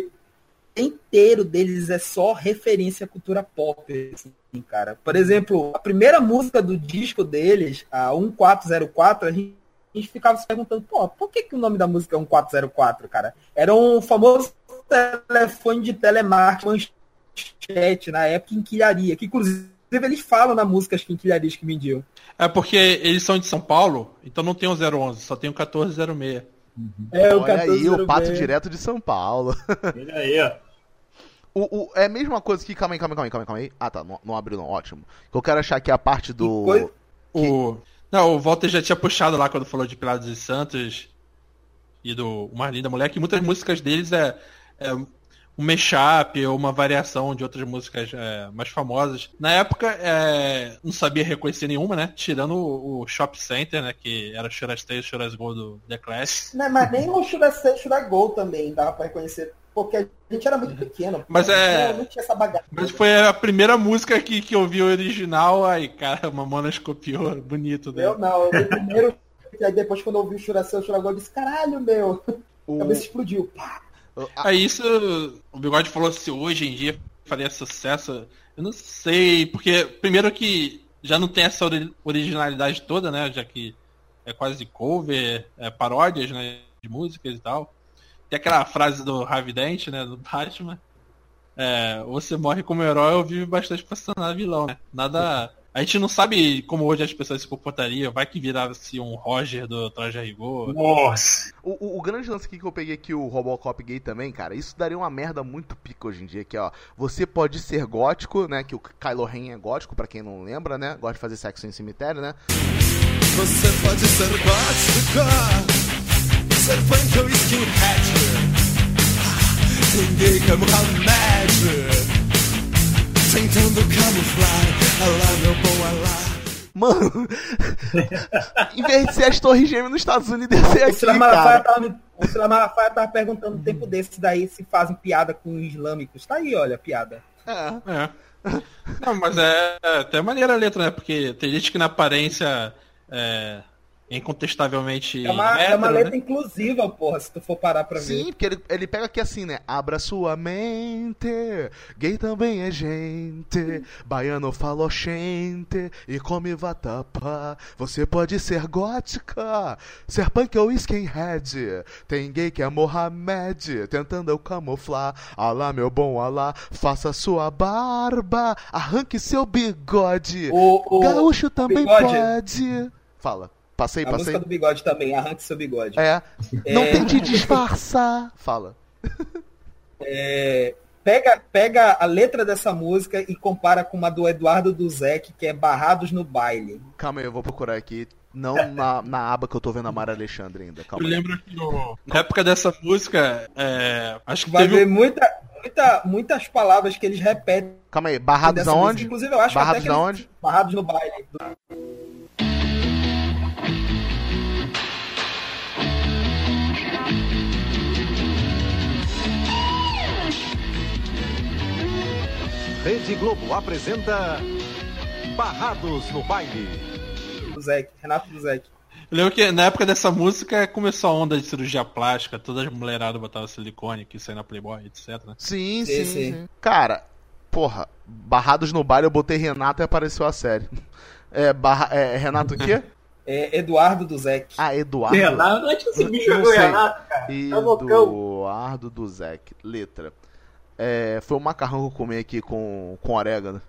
inteiro deles é só referência à cultura pop, assim, cara. Por exemplo, a primeira música do disco deles, a 1404, a gente ficava se perguntando, pô, por que o nome da música é 1404, cara? Era um famoso telefone de telemarketing, manchete, na época, em quinquilharia, que inclusive eles falam na música as quinquilharias que vendiam. É porque eles são de São Paulo, então não tem o 011, só tem o 1406. Olha aí, o pato direto de São Paulo. Olha aí, ó. É a mesma coisa que... Calma aí. Ah, tá, não abriu não, ótimo. Eu quero achar aqui a parte do... Não, o Walter já tinha puxado lá quando falou de Pilados e Santos e do Uma Linda Mulher, que muitas músicas deles é um mashup ou uma variação de outras músicas mais famosas. Na época, não sabia reconhecer nenhuma, né? Tirando o Shop Center, né? Que era o Should I Stay, Should I Go do The Clash. Não, mas nem o Should I Stay, Should I Go também dava pra reconhecer. Porque a gente era muito pequeno. Mas não tinha essa bagagem. Mas foi a primeira música que eu vi o original, aí, cara, a Mamonas copiou, bonito, né? Eu vi primeiro, e aí depois quando eu ouvi o Should I Stay, Should I Go, eu disse, caralho, meu. A cabeça explodiu. Pá. Aí isso, o Bigode falou se hoje em dia faria sucesso, eu não sei, porque primeiro que já não tem essa originalidade toda, né, já que é quase cover, paródias, né, de músicas e tal. Tem aquela frase do Harvey Dent, né, do Batman, você morre como herói ou vive bastante pra se tornar vilão, né, nada... A gente não sabe como hoje as pessoas se comportariam. Vai que virasse um Roger do Traje a Rigor. Nossa! O grande lance aqui que eu peguei aqui, o Robocop gay também, cara, isso daria uma merda muito pica hoje em dia. Que, ó, você pode ser gótico, né? Que o Kylo Ren é gótico, pra quem não lembra, né? Gosta de fazer sexo em cemitério, né? Você pode ser gótico, ser punk ou skinhead. Tem gay como Hamed. Tentando camuflar, alá meu bom alá. Mano, em vez de ser as Torres Gêmeas nos Estados Unidos, ia ser aqui, cara. O Silas Malafaia tava perguntando no tempo desse daí se fazem piada com os islâmicos. Tá aí, olha, a piada. Não, mas é até maneira a letra, né? Porque tem gente que na aparência incontestavelmente é uma letra, né, inclusiva, porra, se tu for parar pra ver. Sim, porque ele pega aqui assim, né? Abra sua mente, gay também é gente, baiano falochente e come vatapá. Você pode ser gótica, ser punk ou skinhead. Tem gay que é Mohamed, tentando eu camuflar. Alá, meu bom alá, faça sua barba, arranque seu bigode. Gaúcho também pode. Fala. Passei. A música do Bigode também, Arranque Seu Bigode. Não tente disfarçar. Fala. Pega a letra dessa música e compara com uma do Eduardo Duzec, que é Barrados no Baile. Calma aí, eu vou procurar aqui. Não na aba que eu tô vendo a Mara Alexandre ainda. Calma aí. Eu lembro que na época dessa música, acho que vai ver muitas palavras que eles repetem. Calma aí, Barrados aonde? Inclusive, eu acho Barrados que até aonde? Barrados no Baile. Rede Globo apresenta Barrados no Baile. Renato Duzec. Eu lembro que na época dessa música começou a onda de cirurgia plástica, todas as mulheradas botavam silicone que saia na Playboy, etc. Né? Sim. Cara, porra, Barrados no Baile eu botei Renato e apareceu a série. Renato o quê? Eduardo Duzec. Eduardo. Renato, não é que esse bicho jogou Renato, cara. Eduardo Duzec. Letra. Foi um macarrão que eu comi aqui com orégano.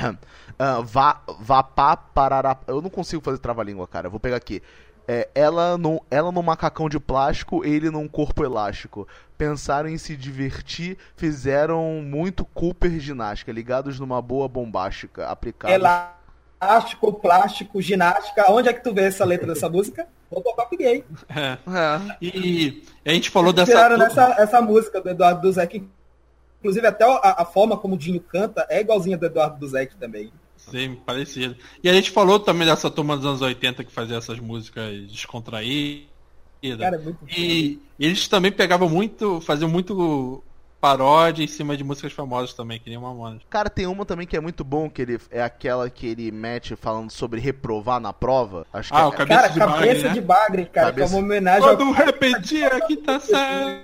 Vapá parará. Eu não consigo fazer trava-língua, cara. Eu vou pegar aqui. Ela num macacão de plástico, ele num corpo elástico. Pensaram em se divertir, fizeram muito Cooper ginástica, ligados numa boa bombástica, aplicada. Elástico, plástico, ginástica. Onde é que tu vê essa letra dessa música? Robocop gay. E a gente falou dessa. Tiraram essa música do Eduardo Duzec. Inclusive, até a forma como o Dinho canta é igualzinha do Eduardo Duzec também. Sim, parecido. E a gente falou também dessa turma dos anos 80 que fazia essas músicas descontraídas. Cara, muito e eles também faziam muito paródia em cima de músicas famosas também, que nem Mamonas. Cara, tem uma também que é muito bom, que é aquela que ele mete falando sobre reprovar na prova. Acho que o Cabeça de Bagre, cara, que é uma homenagem Quando repetir a quinta série.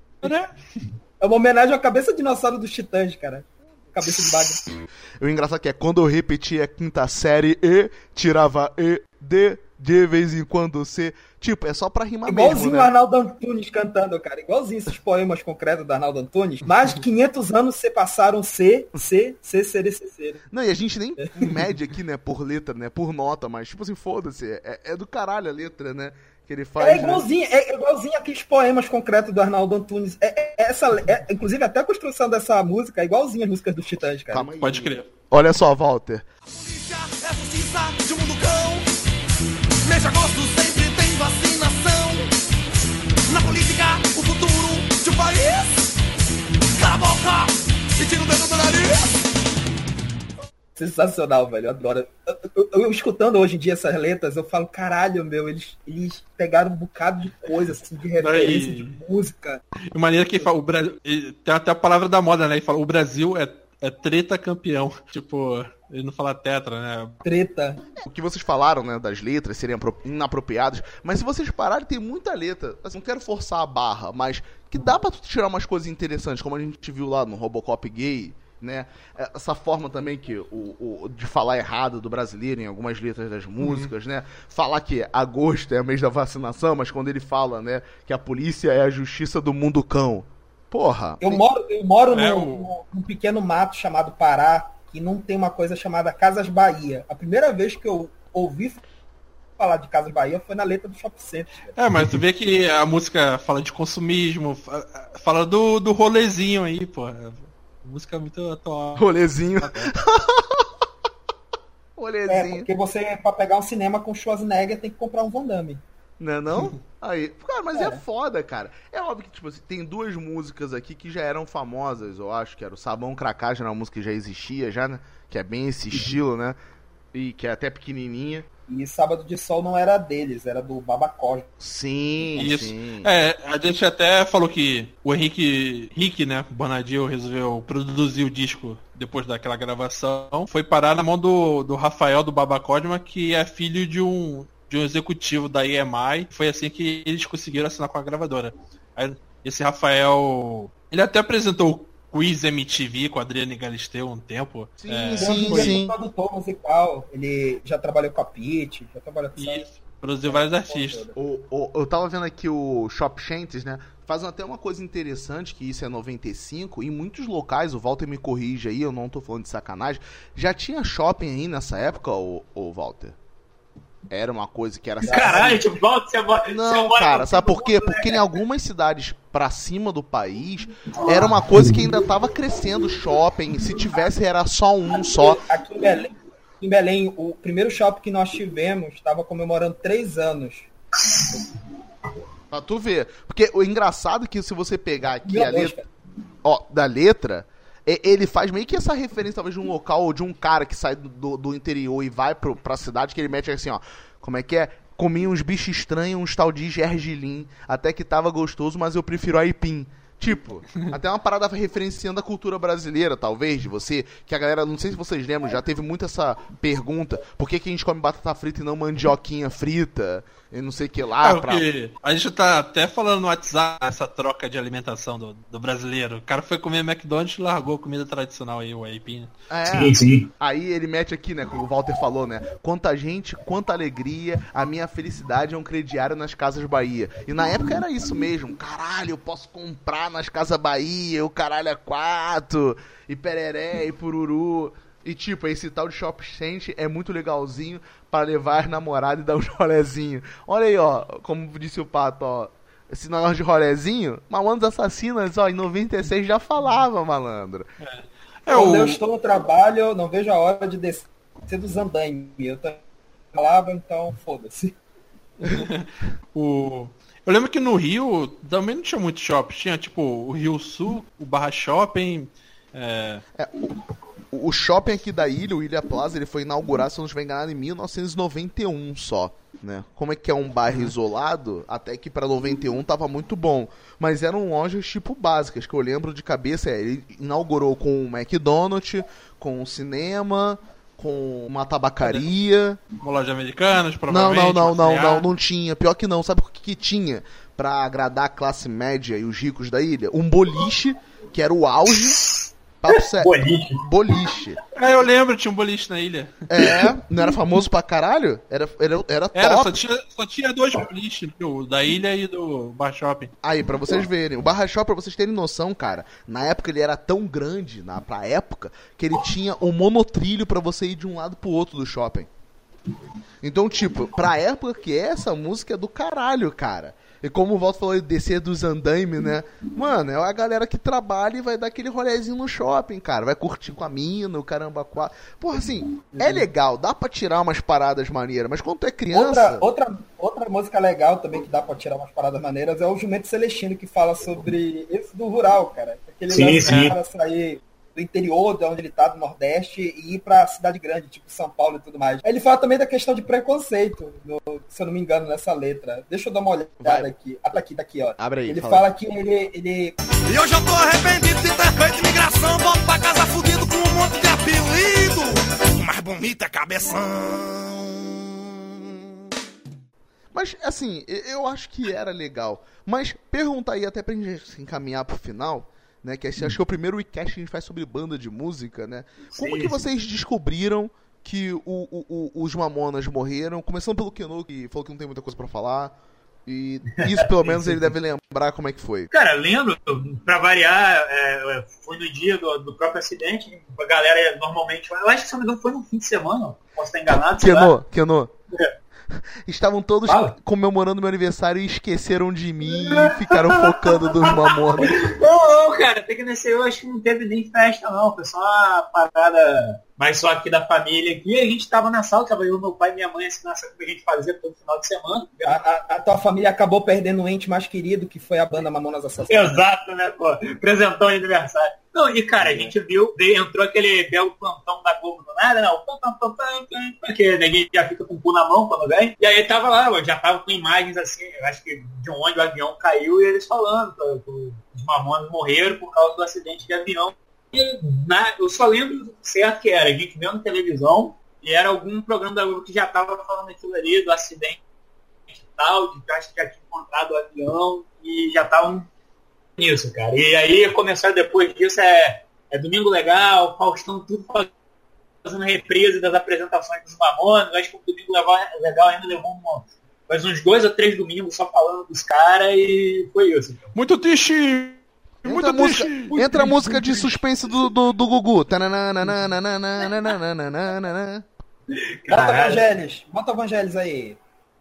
É uma homenagem à cabeça dinossauro dos Titãs, cara. Cabeça de Bagre. O engraçado que é quando eu repetia a quinta série e tirava de vez em quando C. Tipo, é só pra rimar igualzinho mesmo, né? o Arnaldo Antunes cantando, cara. Igualzinho esses poemas concretos do Arnaldo Antunes. Mais de 500 anos se passaram C. Não, e a gente nem mede aqui, né, por letra, né, por nota, mas tipo assim, foda-se. É do caralho a letra, né? Que ele faz, igualzinho aqueles poemas concretos do Arnaldo Antunes. Inclusive, até a construção dessa música é igualzinha as músicas dos Titãs, cara. Calma aí. Pode crer. Olha só, Walter. A polícia é justiça de um mundo cão. Mês de agosto sempre tem vacinação. Na política, o futuro de um país. Cala a boca e tira o dedo do nariz. Sensacional, velho, eu adoro. Eu escutando hoje em dia essas letras, eu falo, caralho, meu, eles pegaram um bocado de coisa, assim, de referência, de música. De maneira que ele fala, o Brasil, tem até a palavra da moda, né? Ele fala, o Brasil é treta campeão. Tipo, ele não fala tetra, né? Treta. O que vocês falaram, né, das letras serem inapropriadas, mas se vocês pararem, tem muita letra. Assim, não quero forçar a barra, mas que dá pra tirar umas coisas interessantes, como a gente viu lá no Robocop gay, né? Essa forma também que de falar errado do brasileiro em algumas letras das músicas, né? Falar que agosto é o mês da vacinação, mas quando ele fala, né, que a polícia é a justiça do mundo cão. Porra. Eu moro num pequeno mato chamado Pará, que não tem uma coisa chamada Casas Bahia. A primeira vez que eu ouvi falar de Casas Bahia foi na letra do Shopping Center. Mas tu vê que a música fala de consumismo, fala do rolezinho aí, pô. Música muito atual. Rolezinho. Rolezinho. Porque você, pra pegar um cinema com Schwarzenegger, tem que comprar um Van Damme. Não é não? Aí, cara, mas é foda, cara. É óbvio que, tipo assim, tem duas músicas aqui que já eram famosas, eu acho, que era o Sabão Cracá, já era uma música que já existia, já, né? Que é bem esse estilo, né? E que é até pequenininha. E Sábado de Sol não era deles, era do Baba Cosma. Sim, isso. Sim. A gente até falou que o Henrique, né, Bonadil, resolveu produzir o disco depois daquela gravação. Foi parar na mão do Rafael, do Baba Cosma, que é filho de um executivo da EMI. Foi assim que eles conseguiram assinar com a gravadora. Aí, esse Rafael, ele até apresentou Quiz MTV com a Adriane Galisteu um tempo. Sim. Produtor musical, ele já trabalhou com a Pitty, já trabalhou com isso, produziu vários artistas. Eu tava vendo aqui o Shop Chantes, né? Fazem até uma coisa interessante, que isso é 95, em muitos locais, o Walter me corrige aí, eu não tô falando de sacanagem, já tinha shopping aí nessa época, o Walter? era uma coisa que era... Caralho, tipo, volta, você mora... Não, cara, sabe por quê? Porque em algumas cidades pra cima do país, era uma coisa que ainda tava crescendo, shopping, se tivesse era só um só. Aqui em Belém, o primeiro shopping que nós tivemos estava comemorando 3 anos. Pra tu ver. Porque o engraçado é que se você pegar aqui a letra, ó, da letra, ele faz meio que essa referência, talvez, de um local ou de um cara que sai do interior e vai pra cidade, que ele mete assim, ó. Como é que é? Comi uns bichos estranhos, uns tal de gergelim, até que tava gostoso, mas eu prefiro aipim. Tipo, até uma parada referenciando a cultura brasileira, talvez, de você, que a galera, não sei se vocês lembram, já teve muito essa pergunta, por que a gente come batata frita e não mandioquinha frita, e não sei o que lá. A gente tá até falando no WhatsApp essa troca de alimentação do brasileiro. O cara foi comer McDonald's e largou a comida tradicional aí, o aipim. Sim. Aí ele mete aqui, né, como o Walter falou, né, quanta gente, quanta alegria, a minha felicidade é um crediário nas Casas Bahia. E na época era isso mesmo, caralho, eu posso comprar nas Casas Bahia, o caralho é 4, e pereré, e pururu. E tipo, esse tal de Shop Center é muito legalzinho pra levar as namoradas e dar um rolezinho. Olha aí, ó, como disse o Pato, ó. Esse negócio de rolezinho, Malandros Assassinas, ó, em 96 já falava, malandro. Quando eu estou no trabalho, eu não vejo a hora de descer dos andaimes. Eu falava, então foda-se. Eu lembro que no Rio também não tinha muito shopping. Tinha, tipo, o Rio Sul, o Barra Shopping. O shopping aqui da ilha, o Ilha Plaza, ele foi inaugurado, se eu não estiver enganado, em 1991 só, né? Como é que é um bairro isolado, até que pra 91 tava muito bom. Mas eram lojas, tipo, básicas, que eu lembro de cabeça. Ele inaugurou com um McDonald's, com um cinema, com uma tabacaria. Uma loja americana, provavelmente. Não tinha. Pior que não. Sabe o que tinha pra agradar a classe média e os ricos da ilha? Um boliche, que era o auge. Boliche. Eu lembro, tinha um boliche na ilha. Não era famoso pra caralho? Era top. Só tinha 2 boliches, o da ilha e do Bar Shopping. Aí, pra vocês verem, o Bar Shopping, pra vocês terem noção, cara, na época ele era tão grande, pra época, que ele tinha um monotrilho pra você ir de um lado pro outro do shopping. Então, tipo, pra época que essa música é do caralho, cara. E como o Walter falou, descer dos andaime, né? Mano, é a galera que trabalha e vai dar aquele rolezinho no shopping, cara. Vai curtir com a mina, o caramba, quatro. Porra, assim, é legal, dá pra tirar umas paradas maneiras, mas quando tu é criança... Outra música legal também que dá pra tirar umas paradas maneiras é o Jumento Celestino, que fala sobre esse do rural, cara. Aquele cara sair do interior, de onde ele tá, do Nordeste, e ir pra cidade grande, tipo São Paulo e tudo mais. Ele fala também da questão de preconceito, se eu não me engano, nessa letra. Deixa eu dar uma olhada aqui. Daqui, ó. Abre aí, ele fala que ele... E hoje eu tô arrependido de ter feito imigração. Volto pra casa fudido com um monte de apelido. O mais bonito é cabeção. Mas, assim, eu acho que era legal. Mas pergunta aí, até pra gente se encaminhar pro final... Né, que acho que é o primeiro weekcast que a gente faz sobre banda de música, né? Como que vocês descobriram que os Mamonas morreram? Começando pelo Keno, que falou que não tem muita coisa pra falar. E isso, pelo menos, ele deve lembrar como é que foi. Cara, lembro, pra variar, foi no dia do próprio acidente. A galera normalmente... Eu acho que, se não me engano, foi no fim de semana. Posso estar enganado. Keno. Estavam todos comemorando meu aniversário e esqueceram de mim e ficaram focando dos Mamonas. Não, cara, até que nesse eu acho que não teve nem festa, não. Foi só uma parada mais só aqui da família aqui. A gente tava na sala, tava eu, meu pai e minha mãe, assim, nessa que a gente fazia todo final de semana. A tua família acabou perdendo um ente mais querido, que foi a banda Mamonas Assassinas. Exato, né, pô? Presentão de aniversário. Não, e cara, a gente viu, entrou aquele belo plantão da Globo do nada, não, porque ninguém já fica com o cu na mão quando vem. E aí tava lá, eu já tava com imagens assim, eu acho que de onde o avião caiu e eles falando que os Mamonas morreram por causa do acidente de avião. E eu só lembro certo que era, a gente vendo televisão e era algum programa da Globo que já tava falando aquilo ali, do acidente e tal, de que acho que já tinha encontrado o avião e já estavam nisso, cara. E aí começaram depois disso, Domingo Legal, Faustão, tudo fazendo reprise das apresentações dos Mamonas. Acho que o Domingo Legal ainda levou uns 2 ou 3 domingos só falando dos caras e foi isso. Muito triste! Entra a música de suspense do Gugu. Bota Evangelhos. Bota Evangelhos aí.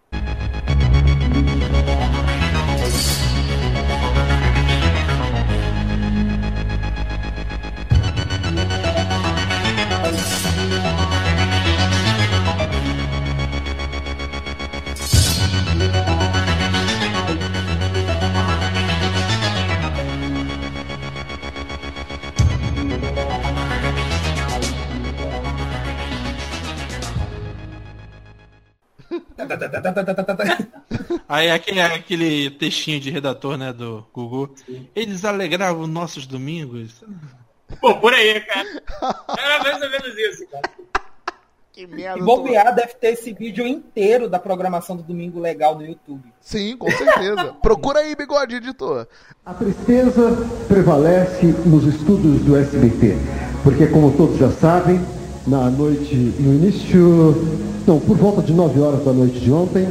Aí aquele textinho de redator, né, do Gugu. Eles alegravam nossos domingos. Pô, por aí, cara. Era mais ou menos isso, cara. Que merda. E bobear deve ter esse vídeo inteiro da programação do Domingo Legal no YouTube. Sim, com certeza. Procura aí, Bigode, editor. A tristeza prevalece nos estudos do SBT, porque como todos já sabem, na noite, no início, não, por volta de 9 horas da noite de ontem,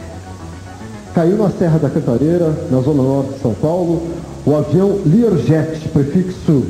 caiu na Serra da Cantareira, na zona norte de São Paulo, o avião Learjet, prefixo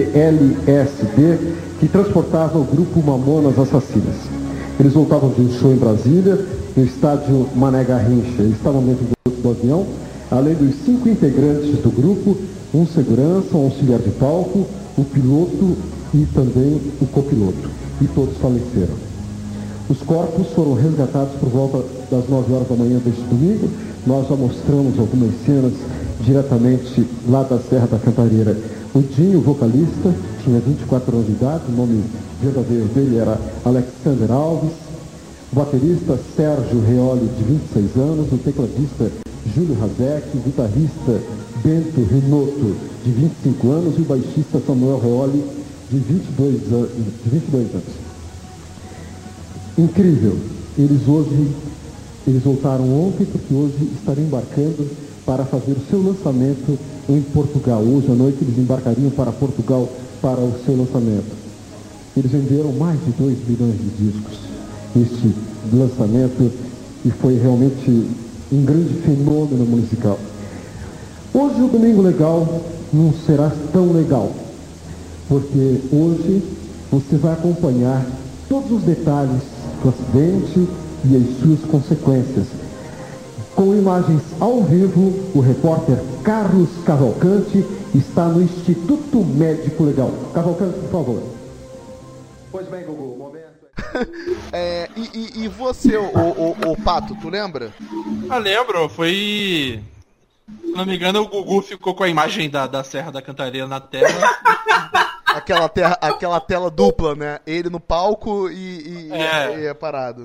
PTLSD, que transportava o grupo Mamonas Assassinas. Eles voltavam de um show em Brasília, no estádio Mané Garrincha. Eles estavam dentro do avião, além dos 5 integrantes do grupo, um segurança, um auxiliar de palco, o piloto e também o copiloto. E todos faleceram. Os corpos foram resgatados por volta das 9 horas da manhã deste domingo. Nós já mostramos algumas cenas diretamente lá da Serra da Cantareira. O Dinho, vocalista, tinha 24 anos de idade, o nome verdadeiro dele era Alexander Alves. O baterista Sérgio Reoli, de 26 anos, o tecladista Júlio Razek, o guitarrista Bento Rinotto, de 25 anos, e o baixista Samuel Reoli, de 22 anos. Incrível. Eles voltaram ontem porque hoje estarão embarcando para fazer o seu lançamento em Portugal. Hoje à noite eles embarcariam para Portugal para o seu lançamento. Eles venderam mais de 2 milhões de discos neste lançamento e foi realmente um grande fenômeno musical. Hoje o Domingo Legal não será tão legal, porque hoje você vai acompanhar todos os detalhes do acidente e as suas consequências. Com imagens ao vivo, o repórter Carlos Cavalcante está no Instituto Médico Legal. Cavalcante, por favor. Pois bem, Gugu, momento. E você, o Pato, tu lembra? Lembro, foi... Se não me engano, o Gugu ficou com a imagem da Serra da Cantareira na tela. Aquela tela dupla, né? Ele no palco e a parada.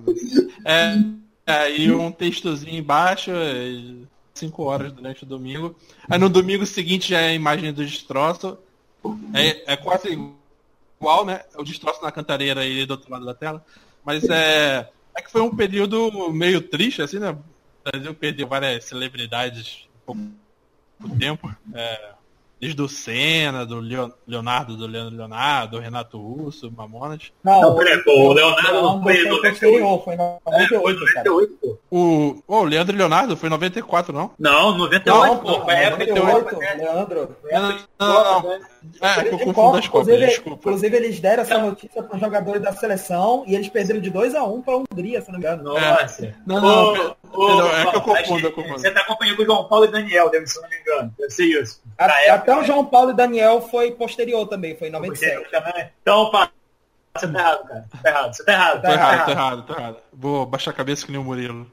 E um textozinho embaixo, 5 horas durante o domingo. Aí no domingo seguinte já é a imagem do destroço. É quase igual, né? O destroço na Cantareira e do outro lado da tela. Mas é que foi um período meio triste, assim, né? O Brasil perdeu várias celebridades por pouco tempo. Desde o Senna, do Leonardo, do Renato Russo, Mamonas. Não, o Leonardo não foi em 98. Foi em 98, pô. O Leandro e Leonardo foi em 94, não? Não, 98, pô. Foi época de 98, Leandro. Não. Eu confundo as copas, desculpa. Inclusive, eles deram essa notícia para os jogadores da seleção e eles perderam de 2-1 para a Hungria, se não me engano. Nossa. É que eu confundo. Você tá acompanhando com o João Paulo e Daniel, se não me engano. Deve ser isso. Até o João Paulo e Daniel foi posterior também, foi em 97. Então, você tá errado, cara. Você tá errado. Tô errado. Vou baixar a cabeça que nem o Murilo.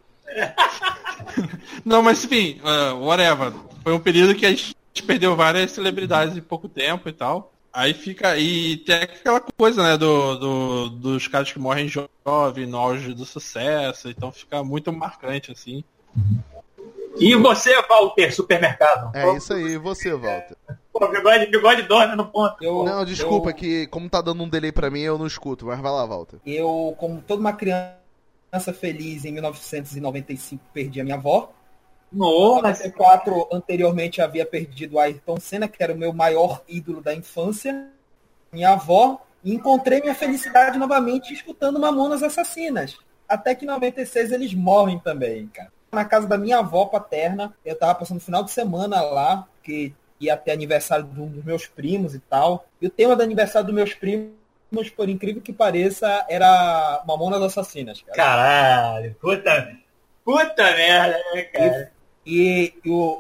Não, mas enfim, whatever. Foi um período que a gente perdeu várias celebridades em pouco tempo e tal. Aí fica. E tem aquela coisa, né, dos caras que morrem jovens, no auge do sucesso, então fica muito marcante, assim. E você, Walter, supermercado? É isso aí, e você, Walter? Pô, bigode dorme no ponto. Não, desculpa, que como tá dando um delay pra mim, eu não escuto, mas vai lá, Walter. Eu, como toda uma criança feliz, em 1995, perdi a minha avó. Em 94, anteriormente, havia perdido o Ayrton Senna, que era o meu maior ídolo da infância. Minha avó. E encontrei minha felicidade novamente escutando Mamonas Assassinas. Até que em 96 eles morrem também, cara. Na casa da minha avó paterna, eu tava passando o final de semana lá, que ia ter aniversário de um dos meus primos e tal. E o tema do aniversário dos meus primos mas por incrível que pareça, era Mamonas Assassinas, cara. Caralho, puta merda, né, cara? E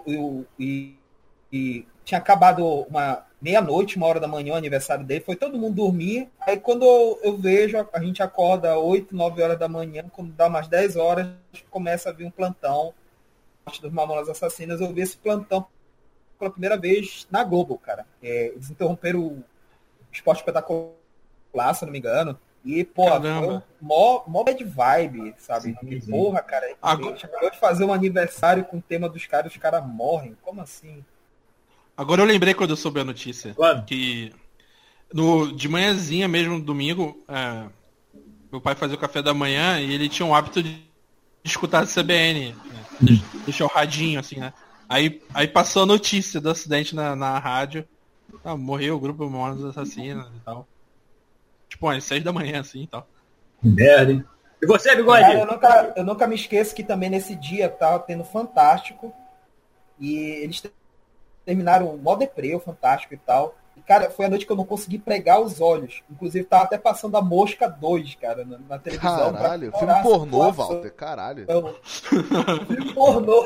tinha acabado uma meia-noite, 1h da manhã, o aniversário dele, foi todo mundo dormir. Aí quando eu vejo, a gente acorda 8, 9 horas da manhã, quando dá umas 10 horas, começa a vir um plantão dos Mamonas Assassinas. Eu vi esse plantão pela primeira vez na Globo, cara. Eles interromperam o Esporte Espetacular, se não me engano. E, pô, foi mó bad vibe, sabe? Sim. Porra, cara, a gente acabou de fazer um aniversário com o tema dos caras, os caras morrem. Como assim? Agora eu lembrei quando eu soube a notícia. Quando? Que de manhãzinha mesmo, no domingo, meu pai fazia o café da manhã e ele tinha o hábito de escutar a CBN. Deixar o radinho, assim, né? Aí passou a notícia do acidente na rádio. Morreu o grupo Mamonas Assassinas e tal. Tipo, às 6 da manhã, assim, e tal. Merda, hein? E você, Bigode? Cara, eu nunca me esqueço que também nesse dia tava tendo Fantástico. E eles terminaram o mó deprê, o Fantástico e tal. E, cara, foi a noite que eu não consegui pregar os olhos. Inclusive, tava até passando a Mosca 2, cara, na televisão. Caralho, filme pornô, Walter, caralho. Filme pornô.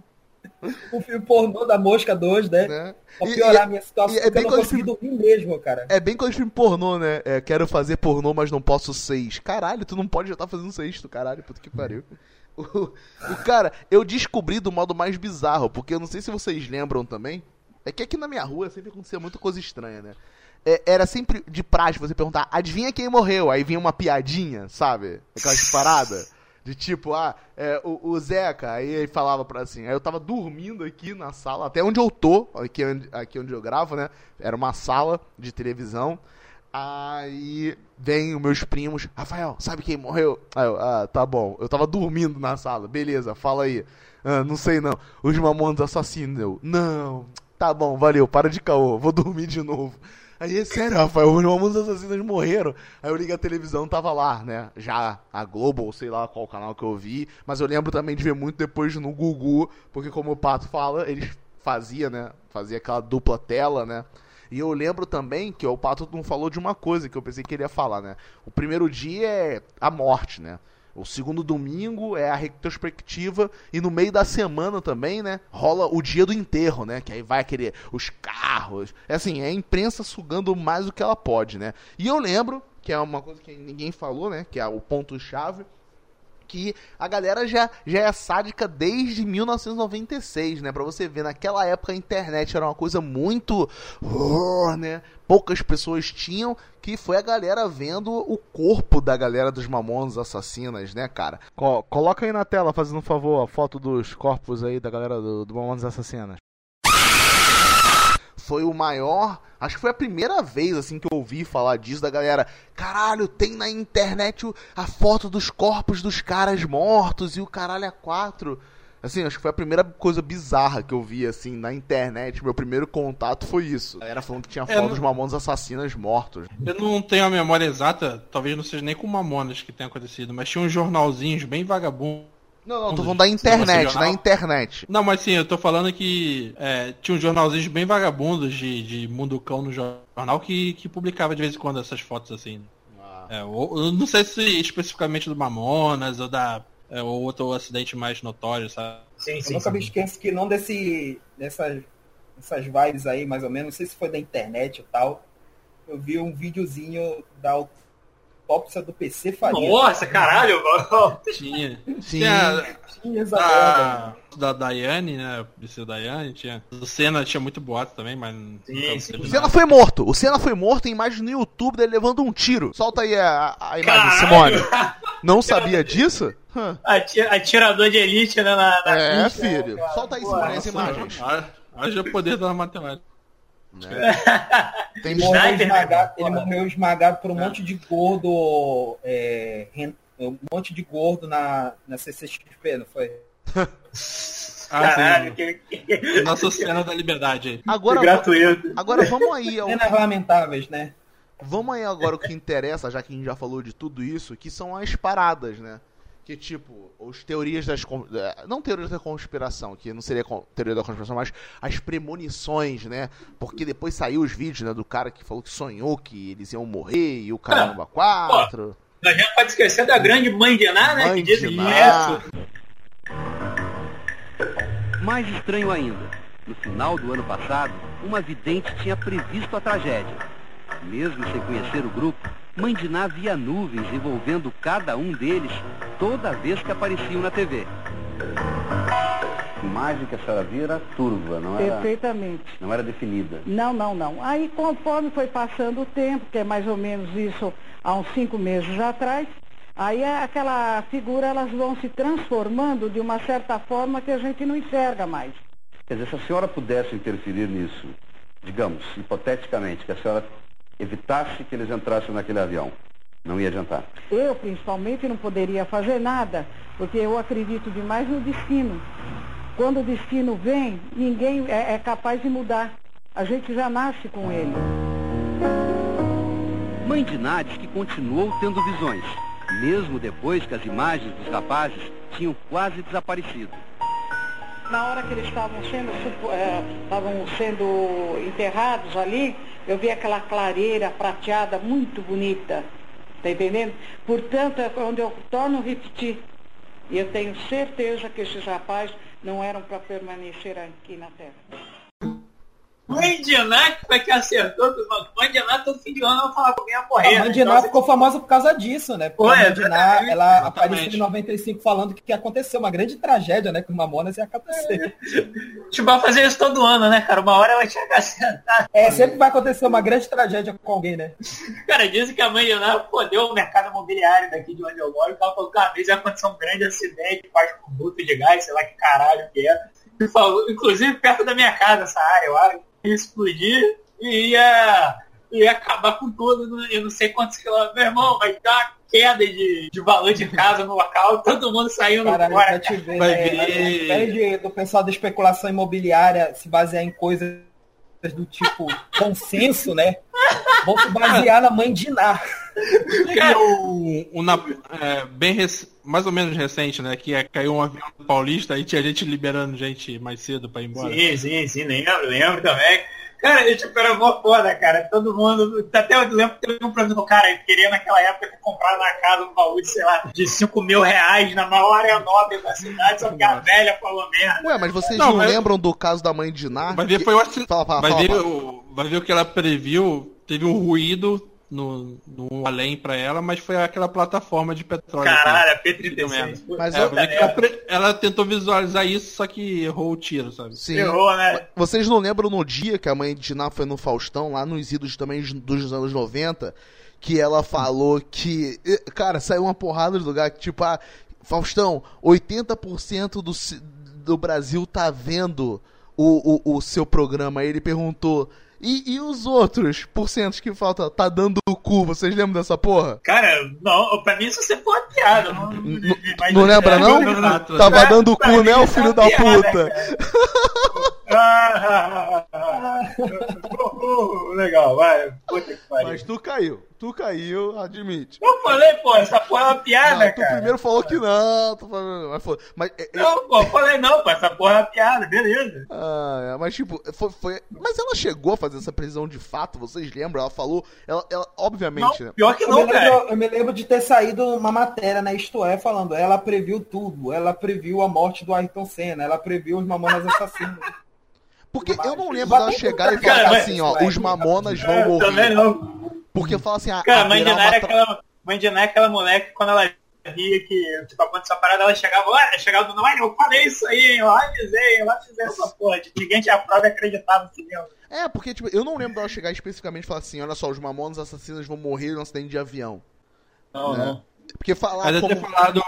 O filme pornô da Mosca 2, né? Pra piorar a minha situação, eu não consegui dormir mesmo, cara. É bem quando filme pornô, né? Quero fazer pornô, mas não posso 6. Caralho, tu não pode já estar fazendo 6, caralho, puta que pariu. Cara, eu descobri do modo mais bizarro, porque eu não sei se vocês lembram também, é que aqui na minha rua sempre acontecia muita coisa estranha, né? Era sempre de praxe você perguntar, adivinha quem morreu? Aí vinha uma piadinha, sabe? Aquelas paradas. De tipo, o Zeca, aí ele falava pra assim, aí eu tava dormindo aqui na sala, até onde eu tô, aqui onde eu gravo, né? Era uma sala de televisão. Aí vem os meus primos, Rafael, sabe quem morreu? Aí eu, tá bom, eu tava dormindo na sala, beleza, fala aí. Não sei não, os Mamonas Assassinos. Eu, não, tá bom, valeu, para de caô, vou dormir de novo. Aí, sério, Rafael, os Mamonas Assassinos morreram. Aí eu liguei a televisão, tava lá, né? Já a Globo, ou sei lá qual canal que eu vi. Mas eu lembro também de ver muito depois no Gugu, porque como o Pato fala, eles faziam, né? Fazia aquela dupla tela, né? E eu lembro também que o Pato não falou de uma coisa que eu pensei que ele ia falar, né? O primeiro dia é a morte, né? O segundo domingo é a retrospectiva e no meio da semana também, né, rola o dia do enterro, né, que aí vai querer os carros, assim, é a imprensa sugando mais do que ela pode, né. E eu lembro, que é uma coisa que ninguém falou, né, que é o ponto-chave, que a galera já é sádica desde 1996, né? Pra você ver, naquela época a internet era uma coisa muito... né? Poucas pessoas tinham, que foi a galera vendo o corpo da galera dos Mamonas Assassinas, né, cara? Coloca aí na tela, fazendo um favor, a foto dos corpos aí da galera do Mamonas Assassinas. Foi o maior, acho que foi a primeira vez assim que eu ouvi falar disso, da galera, caralho, tem na internet a foto dos corpos dos caras mortos e o caralho a 4. Assim, acho que foi a primeira coisa bizarra que eu vi assim na internet, meu primeiro contato foi isso. A galera falando que tinha foto dos Mamonas Assassinas mortos. Eu não tenho a memória exata, talvez não seja nem com Mamonas que tenha acontecido, mas tinha uns jornalzinhos bem vagabundos. Não, tô falando da internet, na internet. Não, mas sim, eu tô falando que tinha uns jornalzinhos bem vagabundos de Munducão no jornal que publicava de vez em quando essas fotos assim. Eu não sei se especificamente do Mamonas ou ou outro acidente mais notório, sabe? Sim, eu nunca me esqueço que não dessas vibes aí, mais ou menos, não sei se foi da internet ou tal, eu vi um videozinho da autópsia do PC Faria. Nossa, caralho! Tinha. Tinha essa da Daiane, né? O Daiane tinha. O Senna tinha muito boato também, mas... Sim. O Senna foi morto. O Senna foi morto em imagem no YouTube dele levando um tiro. Solta aí a imagem, caralho. Simone. Não sabia disso? Atirador de elite, né? Na pista, filho. Cara. Solta aí, Simone, as imagens. Haja poder da matemática. Ele morreu esmagado por um monte de gordo, um monte de gordo na CCXP, não foi? Caralho, nossa cena da liberdade aí. Agora, gratuito. Agora vamos aí cenas lamentáveis, né? Vamos aí agora o que interessa, já que a gente já falou de tudo isso, que são as paradas, né? Que, tipo, os teorias das... Não teorias da conspiração, que não seria teoria da conspiração, mas as premonições, né? Porque depois saiu os vídeos, né, do cara que falou que sonhou que eles iam morrer e o caramba 4. A gente pode esquecer da grande Mãe de Ná, né? Mãe que disse de Ná. Mais estranho ainda, no final do ano passado, uma vidente tinha previsto a tragédia. Mesmo sem conhecer o grupo, Mãe de Ná via nuvens envolvendo cada um deles toda vez que apareciam na TV. A imagem que a senhora via era turva, não era? Perfeitamente. Não era definida? Não. Aí, conforme foi passando o tempo, que é mais ou menos isso há uns 5 meses atrás, aí aquela figura, elas vão se transformando de uma certa forma que a gente não enxerga mais. Quer dizer, se a senhora pudesse interferir nisso, digamos, hipoteticamente, que a senhora evitasse que eles entrassem naquele avião, não ia adiantar? Eu, principalmente, não poderia fazer nada, porque eu acredito demais no destino. Quando o destino vem, ninguém é capaz de mudar. A gente já nasce com ele. Mãe de Ná diz que continuou tendo visões, mesmo depois que as imagens dos rapazes tinham quase desaparecido. Na hora que eles estavam sendo enterrados ali, eu vi aquela clareira prateada muito bonita, tá entendendo? Portanto, é onde eu torno a repetir. E eu tenho certeza que esses rapazes não eram para permanecer aqui na Terra. Mãe de Ná, que foi que acertou. Mãe de Ná, todo fim de ano, eu falava que ia morrer. A Mãe de Ná ficou famosa por causa disso, né? Porque a Mãe de Ná, ela apareceu em 95 falando que aconteceu uma grande tragédia, né? Com os Mamonas ia acontecer. Tipo, vai fazer isso todo ano, né, cara? Uma hora ela tinha que acertar. Sempre vai acontecer uma grande tragédia com alguém, né? Cara, dizem que a Mãe de Ná fodeu o mercado imobiliário daqui de onde eu moro. O cara falou que uma vez ia acontecer um grande acidente, faz com duto de gás, sei lá que caralho que é. E falou, inclusive perto da minha casa, essa área, eu acho. Explodir e ia acabar com tudo. Eu não sei quantos quilômetros. Meu irmão, vai dar uma queda de valor de casa no local, todo mundo saindo fora. Ao invés do pessoal da especulação imobiliária se basear em coisas do tipo consenso, né? Vão se basear na Mãe de Ná. Mais ou menos recente, né? Que caiu um avião paulista e tinha gente liberando gente mais cedo pra ir embora. Sim, lembro também. Cara, era mó foda, cara. Todo mundo. Até eu lembro que teve um problema do cara, ele queria naquela época comprar na casa um baú de, sei lá, de 5 mil reais na maior área nobre da cidade, só que a velha falou merda. Ué, mas vocês não lembram do caso da Mãe de Ná? Vai ver, foi vai ver o que ela previu, teve um ruído no além pra ela, mas foi aquela plataforma de petróleo. Caralho, a P-36. Mas ela tentou visualizar isso, só que errou o tiro, sabe? Sim. Errou, né? Vocês não lembram no dia que a Mãe de Ná foi no Faustão, lá nos idos também dos anos 90, que ela falou que, cara, saiu uma porrada do lugar, que tipo, Faustão, 80% do Brasil tá vendo o seu programa. Aí ele perguntou, e os outros porcentos que faltam, tá dando o cu, vocês lembram dessa porra? Cara, não, pra mim isso sempre foi uma piada. Não lembra, não? Tava dando o cu, né, o filho da puta? Legal, vai. Puta que pariu. Mas tu caiu, admite. Eu falei, pô, essa porra é uma piada, não, tu cara. primeiro falou que não, Não, pô, falei não, pô, essa porra é uma piada, beleza. Mas tipo, mas ela chegou a fazer essa previsão de fato, vocês lembram? Ela falou, ela obviamente, não, pior que não, cara. Eu me lembro de ter saído uma matéria na Isto É falando, ela previu tudo, ela previu a morte do Ayrton Senna, ela previu os Mamonas Assassinos. Porque eu não lembro dela chegar e falar assim, ó, os Mamonas vão morrer. Também não. Porque fala assim, cara, Mãe de Ná é aquela moleque, quando ela via que, tipo, aconteceu essa parada, ela chegava, não, eu falei isso aí, eu avisei essa porra, ninguém tinha prova e acreditava assim mesmo. Porque, tipo, eu não lembro dela chegar especificamente e falar assim, olha só, os Mamonas Assassinos vão morrer num acidente de avião. Não. Porque falar mas como... ter falado,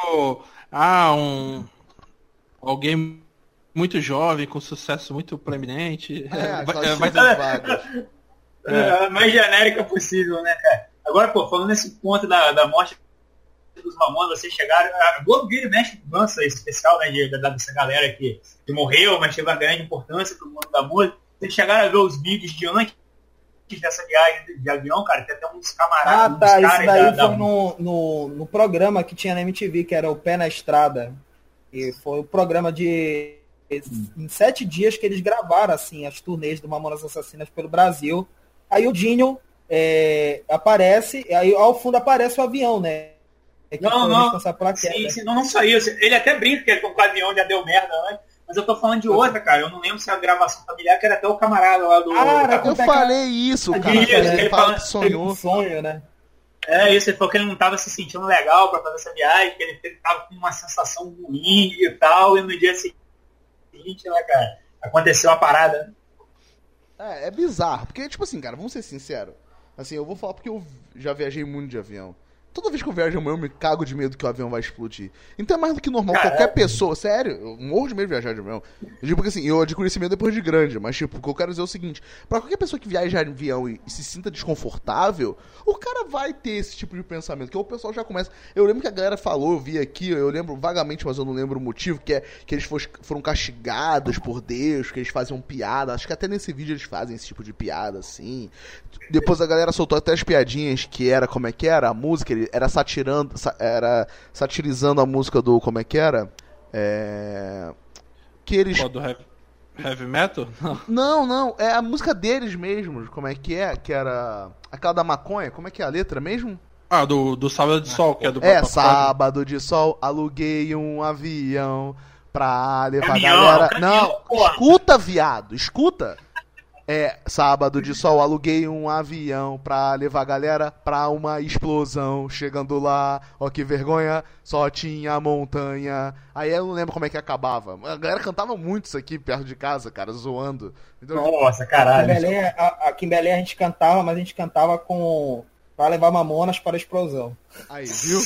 alguém muito jovem, com sucesso muito proeminente. Vai ter a mais genérica possível, né, cara? Agora, pô, falando nesse ponto da morte dos Mamonas, vocês chegaram... A Globo vira e mexe com dança especial, né, dessa galera que morreu, mas teve uma grande importância pro mundo da música. Vocês chegaram a ver os vídeos de antes dessa viagem de avião, cara, tem até uns camaradas. Ah, tá, isso daí foi no programa que tinha na MTV, que era o Pé na Estrada. E foi o programa em 7 dias que eles gravaram, assim, as turnês do Mamonas Assassinas pelo Brasil. Aí o Dinho aparece, aí ao fundo aparece o avião, né? Não saiu. Ele até brinca que com o avião já deu merda, né? Mas eu tô falando de outra, cara. Eu não lembro se é a gravação familiar, que era até o camarada lá do... eu falei isso, cara. Ele fala que sonhou. Sonho, né? É isso, ele falou que ele não tava se sentindo legal pra fazer essa viagem, que ele tava com uma sensação ruim e tal, e no dia seguinte, né, cara, aconteceu uma parada. É bizarro, porque, tipo assim, cara, vamos ser sinceros. Assim, eu vou falar porque eu já viajei muito de avião. Toda vez que eu viajo eu me cago de medo que o avião vai explodir. Então é mais do que normal. Qualquer pessoa, sério, eu morro de medo de viajar de avião. Eu digo porque assim, eu adquiri esse medo depois de grande, mas tipo, o que eu quero dizer é o seguinte, pra qualquer pessoa que viaja de avião e se sinta desconfortável, o cara vai ter esse tipo de pensamento, que o pessoal já começa... Eu lembro que a galera falou, eu vi aqui, eu lembro vagamente, mas eu não lembro o motivo, que eles foram castigados por Deus, que eles faziam piada, acho que até nesse vídeo eles fazem esse tipo de piada, assim. Depois a galera soltou até as piadinhas, que era, como é que era? A música, ele era satirizando a música do, como é que era? Que eles... Do heavy metal? Não, é a música deles mesmos, como é? Que era aquela da maconha, como é que é a letra mesmo? Ah, do Sábado de Sol, que é do... Sábado de Sol, aluguei um avião pra levar a galera... Não, escuta, viado, escuta! Sábado de Sol, aluguei um avião pra levar a galera pra uma explosão. Chegando lá, ó que vergonha, só tinha montanha. Aí eu não lembro como é que acabava. A galera cantava muito isso aqui perto de casa, cara, zoando. Então, nossa, caralho. Aqui em Belém a gente cantava, mas a gente cantava com... pra levar Mamonas para a explosão. Aí, viu?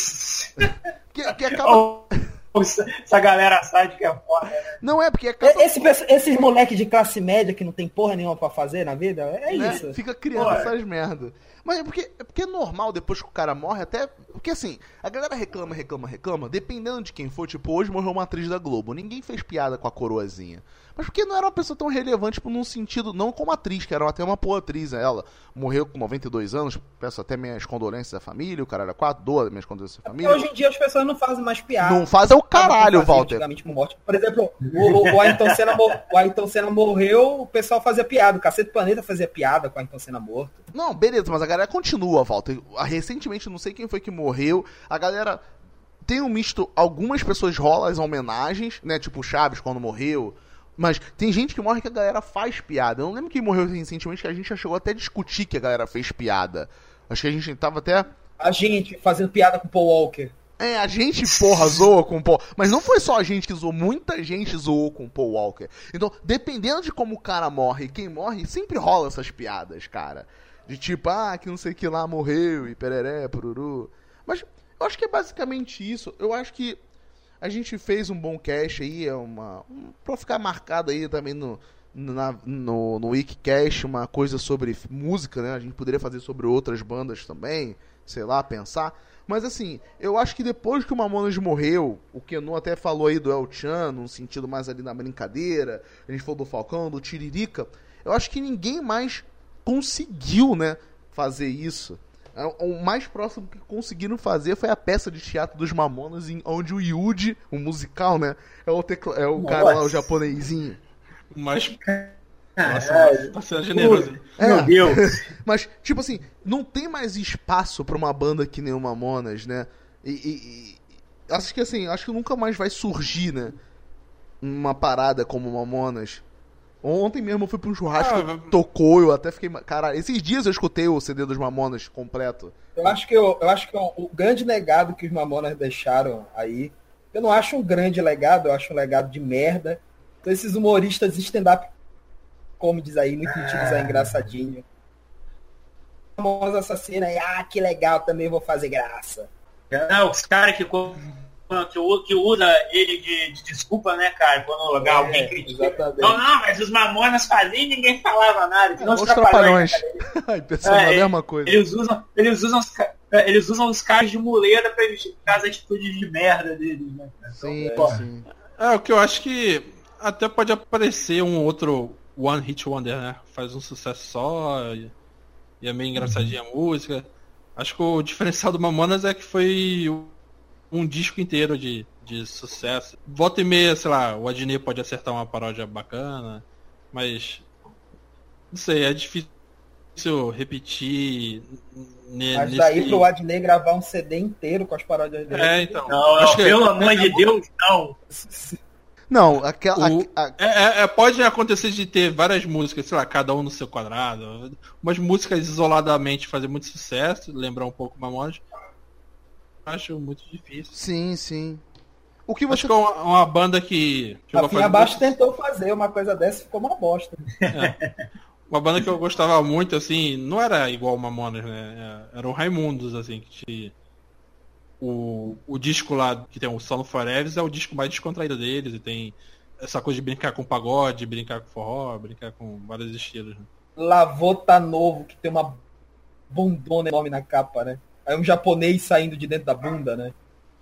que acaba... Essa galera sabe que é foda, né? Não é, porque... Esses moleques de classe média que não tem porra nenhuma pra fazer na vida, isso. Fica criando essas merda. Mas é porque é normal, depois que o cara morre, até... Porque assim, a galera reclama, dependendo de quem for. Tipo, hoje morreu uma atriz da Globo. Ninguém fez piada com a coroazinha. Mas porque não era uma pessoa tão relevante, tipo, num sentido... Não como atriz, que era até uma boa atriz, ela morreu com 92 anos. Peço até minhas condolências à família. O cara era 4, doa minhas condolências à família. Hoje em dia as pessoas não fazem mais piada. Não faz é o caralho, Walter. Com morte. Por exemplo, o Ayrton Senna morreu, o pessoal fazia piada. O Cacete Planeta fazia piada com o Ayrton Senna morto. Não, beleza, mas a galera continua, Walter. Recentemente, não sei quem foi que morreu, a galera tem um misto, algumas pessoas rolam as homenagens, né, tipo o Chaves quando morreu, mas tem gente que morre que a galera faz piada. Eu não lembro quem morreu recentemente, que a gente já chegou até a discutir que a galera fez piada. Acho que a gente tava até... A gente fazendo piada com o Paul Walker. A gente, porra, zoa com o Paul... Mas não foi só a gente que zoou, muita gente zoou com o Paul Walker. Então, dependendo de como o cara morre e quem morre, sempre rola essas piadas, cara. De tipo, que não sei que lá morreu e pereré, pururu. Mas eu acho que é basicamente isso. Eu acho que a gente fez um bom cast aí, pra ficar marcado aí também no Wikicast, uma coisa sobre música, né? A gente poderia fazer sobre outras bandas também, sei lá, pensar. Mas assim, eu acho que depois que o Mamonas morreu, o Kenu até falou aí do El Chan, num sentido mais ali na brincadeira, a gente falou do Falcão, do Tiririca, eu acho que ninguém mais conseguiu, né, fazer isso. O mais próximo que conseguiram fazer foi a peça de teatro dos Mamonas, onde o Yuji, o musical, né, é o cara lá, o japonesinho. Mas... Nossa, tá sendo generoso. Meu Deus. Mas, tipo assim, não tem mais espaço pra uma banda que nem o Mamonas, né? E acho que nunca mais vai surgir, né? Uma parada como o Mamonas. Ontem mesmo eu fui pra um churrasco que tocou, eu até fiquei... Cara, esses dias eu escutei o CD dos Mamonas completo. Eu acho que o grande legado que os Mamonas deixaram aí, eu não acho um grande legado, eu acho um legado de merda. Então esses humoristas stand-up comedies aí, muito metidos aí, engraçadinho. Mamonas Assassina aí, que legal, também vou fazer graça. Não, os caras que usa ele de desculpa, né, cara, quando alguém critica. Não, mas os Mamonas faziam e ninguém falava nada. Os trapalhões. Pensando na mesma coisa. Eles usam os caras de muleta pra justificar as atitudes de merda deles, né? Sim, sim. O que eu acho que até pode aparecer um outro One Hit Wonder, né? Faz um sucesso só E é meio engraçadinha a música. Acho que o diferencial do Mamonas é que foi um disco inteiro de sucesso. Volta e meia, sei lá, o Adnet pode acertar uma paródia bacana, mas não sei, é difícil repetir. Mas daí pro Adnet gravar um CD inteiro com as paródias dele. Então. Não, pelo amor de Deus, não. Não, pode acontecer de ter várias músicas, sei lá, cada um no seu quadrado. Umas músicas isoladamente fazer muito sucesso, lembrar um pouco Mamonas. Acho muito difícil. Sim. O que você... Acho que é uma banda que... Rafinha Bastos tentou fazer uma coisa dessa e ficou uma bosta. Uma banda que eu gostava muito, assim, não era igual o Mamonas, né? Era o Raimundos, assim, que tinha... O disco lá, que tem o Sono Forever, é o disco mais descontraído deles, e tem essa coisa de brincar com pagode, brincar com forró, brincar com vários estilos. Né? Lavô tá novo, que tem uma bundona enorme na capa, né? Aí um japonês saindo de dentro da bunda, né?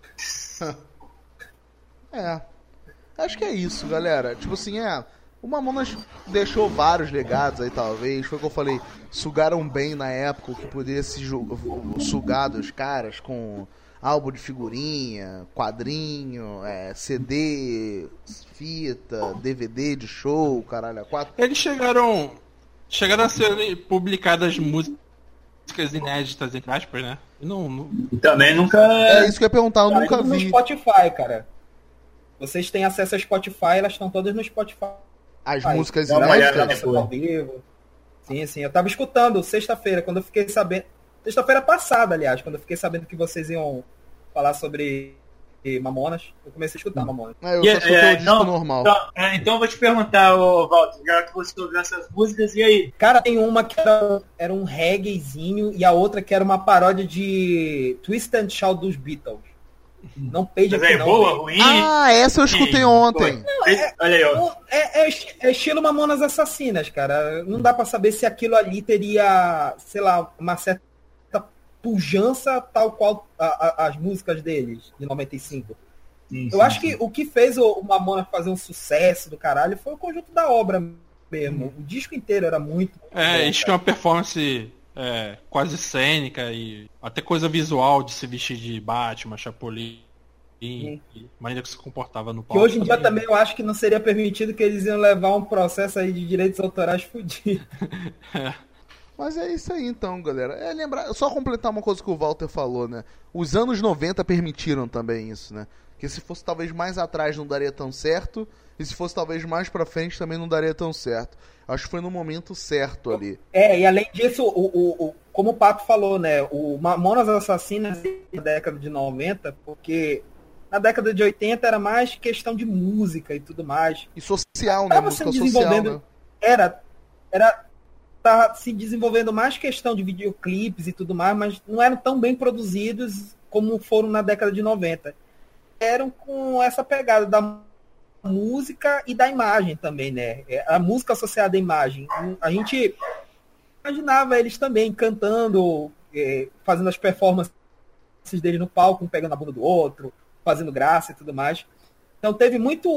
Acho que é isso, galera. Tipo assim, o Mamonas deixou vários legados aí, talvez. Foi o que eu falei, sugaram bem na época o que poderia se sugar dos caras com álbum de figurinha, quadrinho, CD, fita, DVD de show, caralho, 4. Eles chegaram a ser publicadas músicas inéditas, entre aspas, né? Também nunca... É isso que eu ia perguntar, eu nunca vi. No Spotify, cara. Vocês têm acesso ao Spotify, elas estão todas no Spotify. As músicas inéditas? Ao vivo. Sim, eu tava escutando sexta-feira, quando eu fiquei sabendo... Sexta-feira passada, aliás, quando eu fiquei sabendo que vocês iam falar sobre Mamonas, eu comecei a escutar Mamonas. Eu só escutei o disco normal. Então eu vou te perguntar, Walter, já que você ouviu essas músicas, e aí? Cara, tem uma que era um reggaezinho e a outra que era uma paródia de Twist and Shout dos Beatles. Não page aqui não. Boa, ruim? Essa eu escutei ontem. Olha aí, ó. É estilo Mamonas Assassinas, cara. Não dá pra saber se aquilo ali teria, sei lá, uma certa pujança tal qual as músicas deles, de 95. Eu acho que o que fez o Mamonas fazer um sucesso do caralho foi o conjunto da obra mesmo. O disco inteiro era muito bom, eles tinham uma performance quase cênica e até coisa visual de se vestir de Batman, Chapolin, e maneira que se comportava no palco. Que hoje em dia também eu acho que não seria permitido, que eles iam levar um processo aí de direitos autorais fudido. Mas é isso aí então, galera. Lembrar, só completar uma coisa que o Walter falou, né? Os anos 90 permitiram também isso, né? Que se fosse talvez mais atrás não daria tão certo, e se fosse talvez mais pra frente também não daria tão certo. Acho que foi no momento certo ali. E além disso, como o Pato falou, né? O Mamonas Assassinas na década de 90, porque na década de 80 era mais questão de música e tudo mais. E social, né? Música social, né? Tá se desenvolvendo mais questão de videoclipes e tudo mais, mas não eram tão bem produzidos como foram na década de 90. Eram com essa pegada da música e da imagem também, né? A música associada à imagem. A gente imaginava eles também cantando, fazendo as performances deles no palco, um pegando a bunda do outro, fazendo graça e tudo mais. Então teve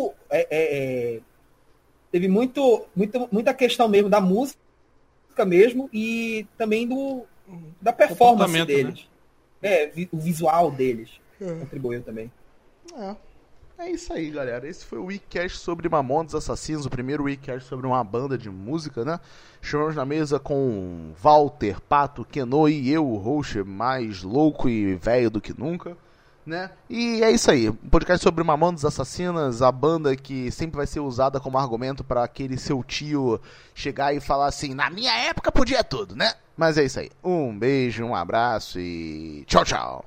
muita questão mesmo da música mesmo e também da performance deles. Né? O visual deles contribuiu também. É isso aí, galera. Esse foi o Weekcast sobre Mamonas Assassinos, o primeiro Weekcast sobre uma banda de música, né? Chamamos na mesa com Walter, Pato, Kenô e eu, o host mais louco e velho do que nunca, né? E é isso aí, um podcast sobre Mamonas Assassinas, a banda que sempre vai ser usada como argumento para aquele seu tio chegar e falar assim, na minha época podia tudo, né? Mas é isso aí, um beijo, um abraço e tchau, tchau.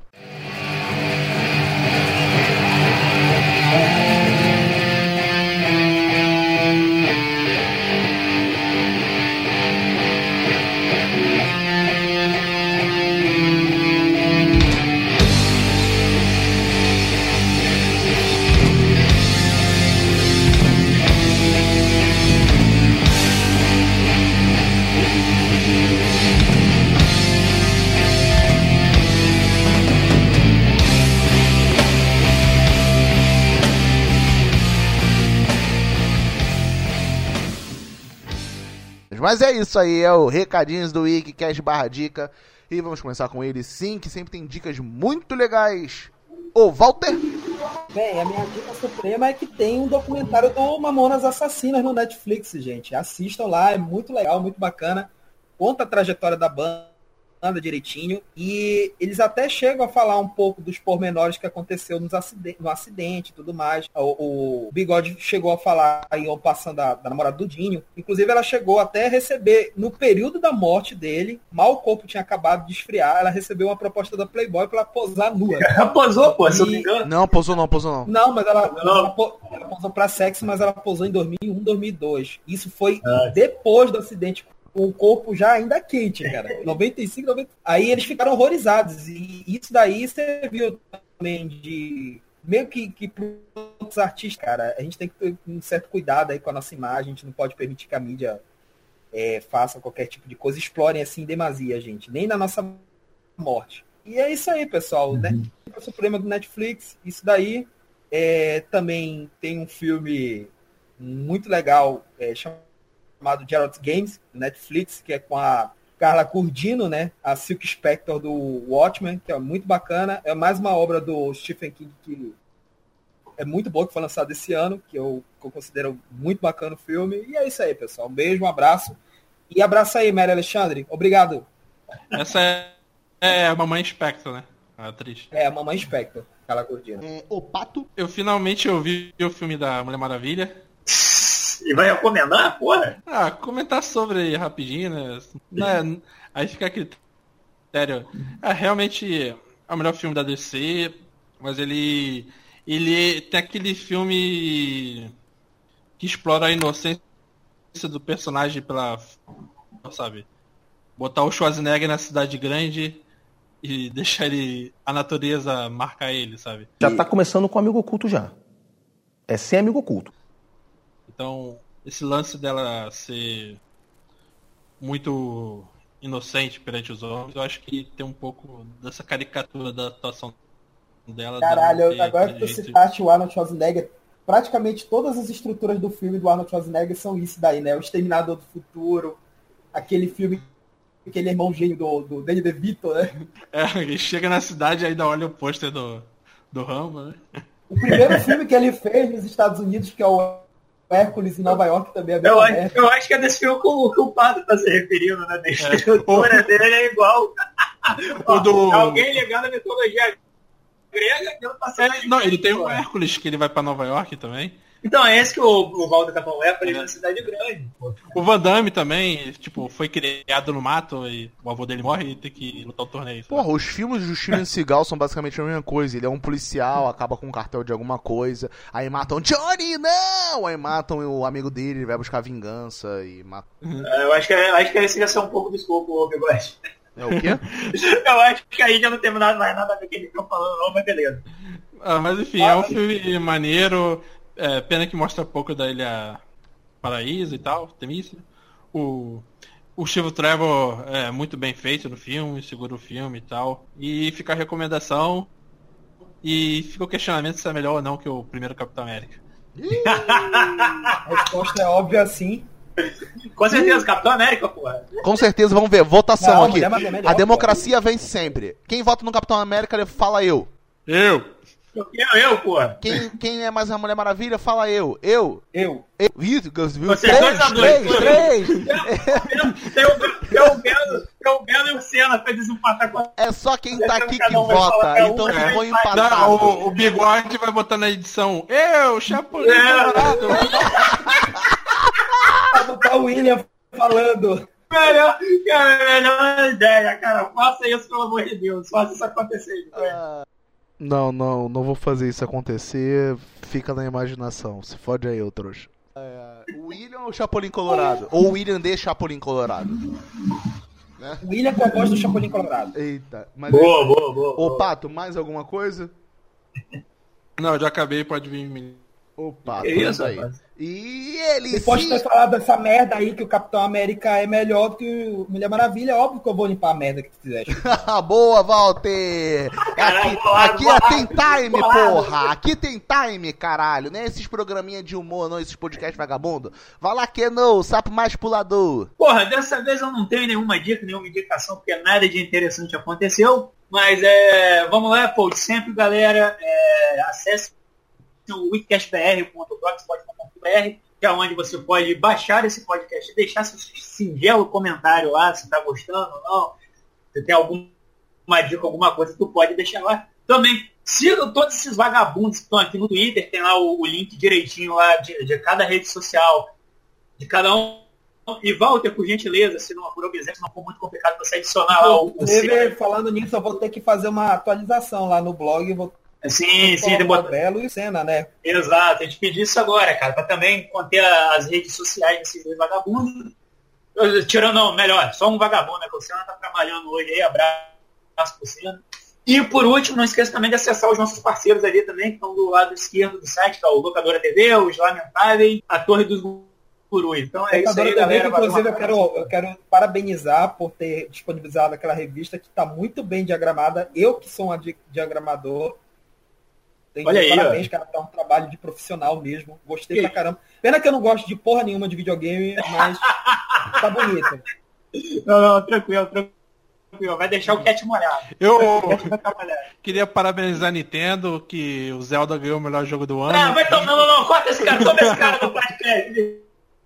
Mas é isso aí, é o Recadinhos do Wikicast /dica. E vamos começar com ele, sim, que sempre tem dicas muito legais. Ô, Walter? Bem, a minha dica suprema é que tem um documentário do Mamonas Assassinas no Netflix, gente. Assistam lá, é muito legal, muito bacana. Conta a trajetória da banda direitinho. E eles até chegam a falar um pouco dos pormenores que aconteceu no acidente e tudo mais. O Bigode chegou a falar aí, passando da namorada do Dinho. Inclusive, ela chegou até a receber, no período da morte dele, mal o corpo tinha acabado de esfriar, ela recebeu uma proposta da Playboy pra ela posar nua. Ela posou, pô, se eu não me engano. Não, posou não. Não, mas ela posou pra sexo, mas ela posou em 2001, 2002. Isso foi depois do acidente, com o corpo já ainda quente, cara. 95, 90. Aí eles ficaram horrorizados. E isso daí serviu também de... Meio que para os artistas, cara, a gente tem que ter um certo cuidado aí com a nossa imagem. A gente não pode permitir que a mídia faça qualquer tipo de coisa. Explorem assim em demasia, gente. Nem na nossa morte. E é isso aí, pessoal. Né? O Suprema do Netflix. Isso daí. Também tem um filme muito legal chamado Gerald's Games, Netflix, que é com a Carla Gugino, né? A Silk Spector do Watchmen, que é muito bacana. É mais uma obra do Stephen King que é muito boa, que foi lançada esse ano, que eu considero muito bacana o filme. E é isso aí, pessoal. Um beijo, um abraço. E abraço aí, Mary Alexandre. Obrigado. Essa é a Mamãe Spector, né? A atriz. É, a Mamãe Spector, Carla Gugino. O Pato? Eu finalmente ouvi o filme da Mulher Maravilha. E vai recomendar, porra? Comentar sobre rapidinho, né? Aí fica aquele critério. Realmente é o melhor filme da DC, mas ele tem aquele filme que explora a inocência do personagem pela, sabe, botar o Schwarzenegger na cidade grande e deixar a natureza marcar ele, sabe? Já tá começando com amigo oculto já. É sem amigo oculto. Então, esse lance dela ser muito inocente perante os homens, eu acho que tem um pouco dessa caricatura da atuação dela. Caralho, agora que tu citaste o Arnold Schwarzenegger, praticamente todas as estruturas do filme do Arnold Schwarzenegger são isso daí, né? O Exterminador do Futuro, aquele filme, aquele irmão gênio do Danny DeVito, né? Ele chega na cidade e ainda olha o pôster do Rambo, né? O primeiro filme que ele fez nos Estados Unidos, que é o Hércules em Nova York, também é bem eu acho que é desse filme que o Padre tá se referindo, né? A estrutura dele é igual. Alguém ligando a mitologia grega, ele tá sendo não, ele tem um Hércules que ele vai pra Nova York também. Então é esse que o Valdo tá falando, Hércules na cidade grande. Pô. O Van Damme também, tipo, foi criado no mato e o avô dele morre e tem que lutar o torneio. Sabe? Porra, os filmes do Steven Seagal são basicamente a mesma coisa. Ele é um policial, acaba com um cartel de alguma coisa, aí matam Johnny, não! Aí matam o amigo dele, ele vai buscar vingança e mata. Eu acho que esse já ser um pouco do escopo, o Bigode. É o quê? Eu acho que aí já não tem mais nada a ver com o que eles estão falando, não, mas beleza. Mas enfim, é um filme maneiro. Pena que mostra pouco da Ilha Paraíso e tal, tem isso. O Steve Trevor é muito bem feito no filme, segura o filme e tal. E fica a recomendação. E fica o questionamento se é melhor ou não que o primeiro Capitão América. A resposta é óbvia, sim. Com certeza, Capitão América, porra. Com certeza, vamos ver. Votação aqui. Melhor, a democracia vence sempre. Quem vota no Capitão América, ele fala eu. Eu, porra. Quem é mais a Mulher Maravilha, fala eu. Eu. Vocês 3. Tem o Belo e o Senna pra desempatar com a... É só quem tá aqui que vota, então ficou empatado. O Bigode vai botar na edição. Eu, Chapolin Colorado. Vai botar o William falando. Melhor ideia, cara. Faça isso, pelo amor de Deus. Faça isso acontecer. Não vou fazer isso acontecer. Fica na imaginação. Se fode aí, ô trouxa. O William ou o Chapolin Colorado? Ou o William de Chapolin Colorado? Né? O William com a voz do Chapolin Colorado. Eita. Mas boa. Ô, Pato, mais alguma coisa? Não, já acabei, pode vir. Opa, que isso aí. rapaz? E ele Você pode ter falado dessa merda aí que o Capitão América é melhor do que o Mulher Maravilha. É óbvio que eu vou limpar a merda que tu fizeste. Boa, Walter! Aqui tem time, porra! Aqui tem time, caralho! Não é esses programinha de humor, não, esses podcasts vagabundo. Vai lá que não, sapo mais pulador. Porra, dessa vez eu não tenho nenhuma dica, nenhuma indicação, porque nada de interessante aconteceu. Mas vamos lá, pô, sempre, galera, acesse o wikicastbr.blogspot.com.br, que é onde você pode baixar esse podcast e deixar seu singelo comentário lá, se tá gostando ou não. Se tem alguma dica, alguma coisa, tu pode deixar lá. Também siga todos esses vagabundos que estão aqui no Twitter, tem lá o link direitinho lá de cada rede social, de cada um. E Walter, por gentileza, se não for obséquio, não for muito complicado você adicionar lá o falando nisso, eu vou ter que fazer uma atualização lá no blog, eu vou Sim, Belo e Senna, né? Exato, a gente pediu isso agora, cara, para também conter as redes sociais desses dois vagabundos. Melhor, só um vagabundo, né? Que o Senna tá trabalhando hoje aí, abraço pro Senna. E por último, não esqueça também de acessar os nossos parceiros ali também, que estão do lado esquerdo do site, que é o Locadora TV, os Lamentáveis, a Torre dos Gurus. Então é isso aí, galera. Inclusive, eu quero parabenizar por ter disponibilizado aquela revista que está muito bem diagramada. Eu, que sou um diagramador, olha aí, parabéns, cara, tá um trabalho de profissional mesmo. Gostei pra caramba. Pena que eu não gosto de porra nenhuma de videogame, mas tá bonito. Não, tranquilo. Vai deixar o Cat molhado. Eu queria parabenizar a Nintendo, que o Zelda ganhou o melhor jogo do ano. Não, corta esse cara, toma esse cara do podcast.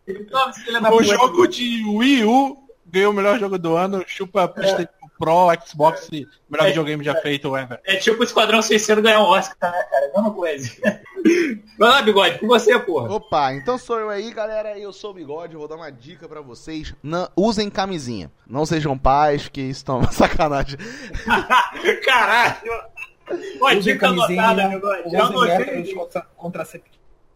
O jogo de Wii U ganhou o melhor jogo do ano, chupa PlayStation Pro, Xbox, melhor videogame já feito, ever. É tipo o Esquadrão Suicida ganhar um Oscar, né, cara? Mesma coisa. Vai lá, Bigode, com você, porra. Opa, então sou eu aí, galera. Eu sou o Bigode, eu vou dar uma dica pra vocês. Usem camisinha. Não sejam pais, que isso tá uma sacanagem. Caralho! Uma dica anotada, Bigode. Usem métodos contraceptivos.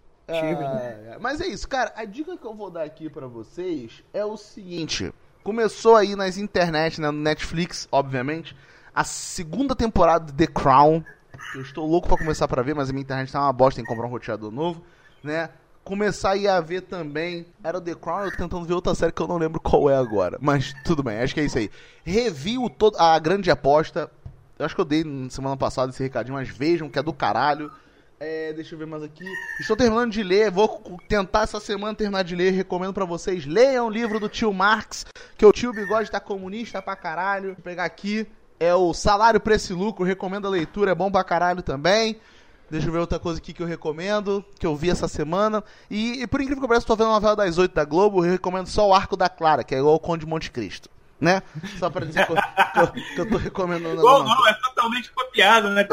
Mas é isso, cara. A dica que eu vou dar aqui pra vocês é o seguinte. Começou aí nas internet, né, no Netflix, obviamente, a segunda temporada de The Crown. Eu estou louco pra começar pra ver, mas a minha internet tá uma bosta, tem que comprar um roteador novo, né? Começar aí a ver também, era o The Crown, eu tô tentando ver outra série que eu não lembro qual é agora, mas tudo bem, acho que é isso aí. Revi a Grande Aposta, eu acho que eu dei semana passada esse recadinho, mas vejam que é do caralho. Deixa eu ver mais aqui. Estou terminando de ler, vou tentar essa semana terminar de ler. Recomendo pra vocês, leiam o livro do tio Marx, que o tio Bigode tá comunista pra caralho. Vou pegar aqui, é o Salário, Preço e Lucro, recomendo a leitura, é bom pra caralho também. Deixa eu ver outra coisa aqui que eu recomendo, que eu vi essa semana. E por incrível que pareça, estou vendo a novela das 8 da Globo, eu recomendo só o Arco da Clara, que é igual o Conde de Monte Cristo. Né? Só pra dizer que eu tô recomendando. Não, é totalmente copiado, né?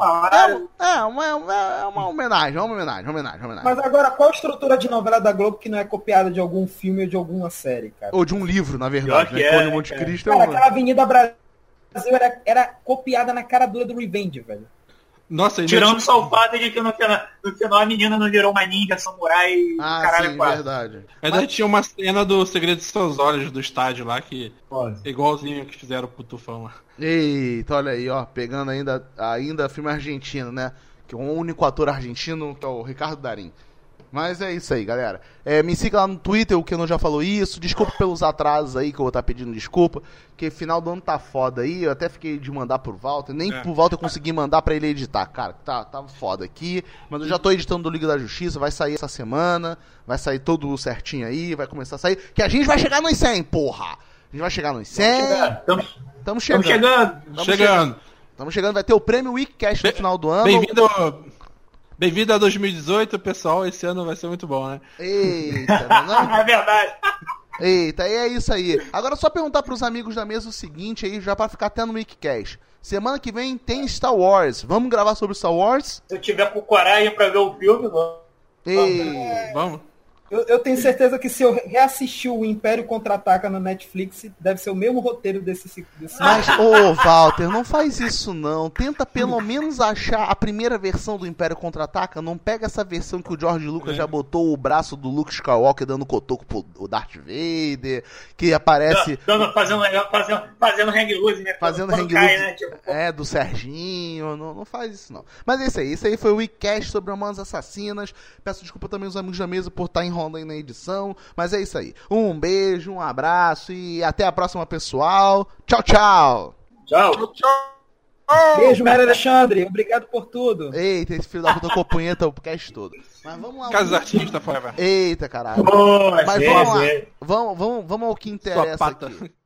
É uma homenagem, Mas agora, qual a estrutura de novela da Globo que não é copiada de algum filme ou de alguma série, cara? Ou de um livro, na verdade, né? Conde de Monte Cristo. Cara, aquela Avenida Brasil era copiada na cara dura do Revenge, velho. Nossa, tirando só o fato de que no final a menina não virou uma ninja, samurai e caralho, sim, verdade. Ainda tinha uma cena do Segredo de Seus Olhos do estádio lá, que igualzinho que fizeram pro Tufão lá. Eita, olha aí, ó, pegando ainda filme argentino, né? Que o único ator argentino é o Ricardo Darín. Mas é isso aí, galera. Me siga lá no Twitter, o Kenan já falou isso. Desculpa pelos atrasos aí, que eu vou estar pedindo desculpa. Porque final do ano tá foda aí. Eu até fiquei de mandar pro Walter. Nem pro Walter eu consegui mandar pra ele editar. Cara, tá foda aqui. Mas eu já tô editando do Liga da Justiça. Vai sair essa semana. Vai sair tudo certinho aí. Vai começar a sair. Que a gente vai chegar nos 100, porra! A gente vai chegar nos 100. Estamos chegando. Estamos chegando. Vai ter o prêmio Wikicast no final do ano. Bem-vindo a 2018, pessoal. Esse ano vai ser muito bom, né? Eita, não? É verdade. Eita, e é isso aí. Agora só perguntar pros amigos da mesa o seguinte aí, já pra ficar até no Wikicast. Semana que vem tem Star Wars. Vamos gravar sobre Star Wars? Se eu tiver com coragem pra ver o filme, vamos. Eu tenho certeza que se eu reassistir o Império Contra-Ataca no Netflix, deve ser o mesmo roteiro desse... Mas, Walter, não faz isso não. Tenta pelo menos achar a primeira versão do Império Contra-Ataca. Não pega essa versão que o George Lucas já botou o braço do Luke Skywalker dando cotoco pro Darth Vader, que aparece... Fazendo hang loose, né? Fazendo hang loose, né? Tipo... do Serginho. Não faz isso não. Mas é isso aí. Esse aí foi o WeCast sobre Mamonas Assassinas. Peço desculpa também aos amigos da mesa por estar enrolando aí na edição. Mas é isso aí. Um beijo, um abraço e até a próxima, pessoal. Tchau, tchau. Tchau. Beijo, Mário Alexandre. Obrigado por tudo. Eita, esse filho da puta copunheta o podcast todo. Mas vamos lá. Casa Artista Forever. Eita, caralho. Mas vamos lá. Vamos ao que interessa aqui.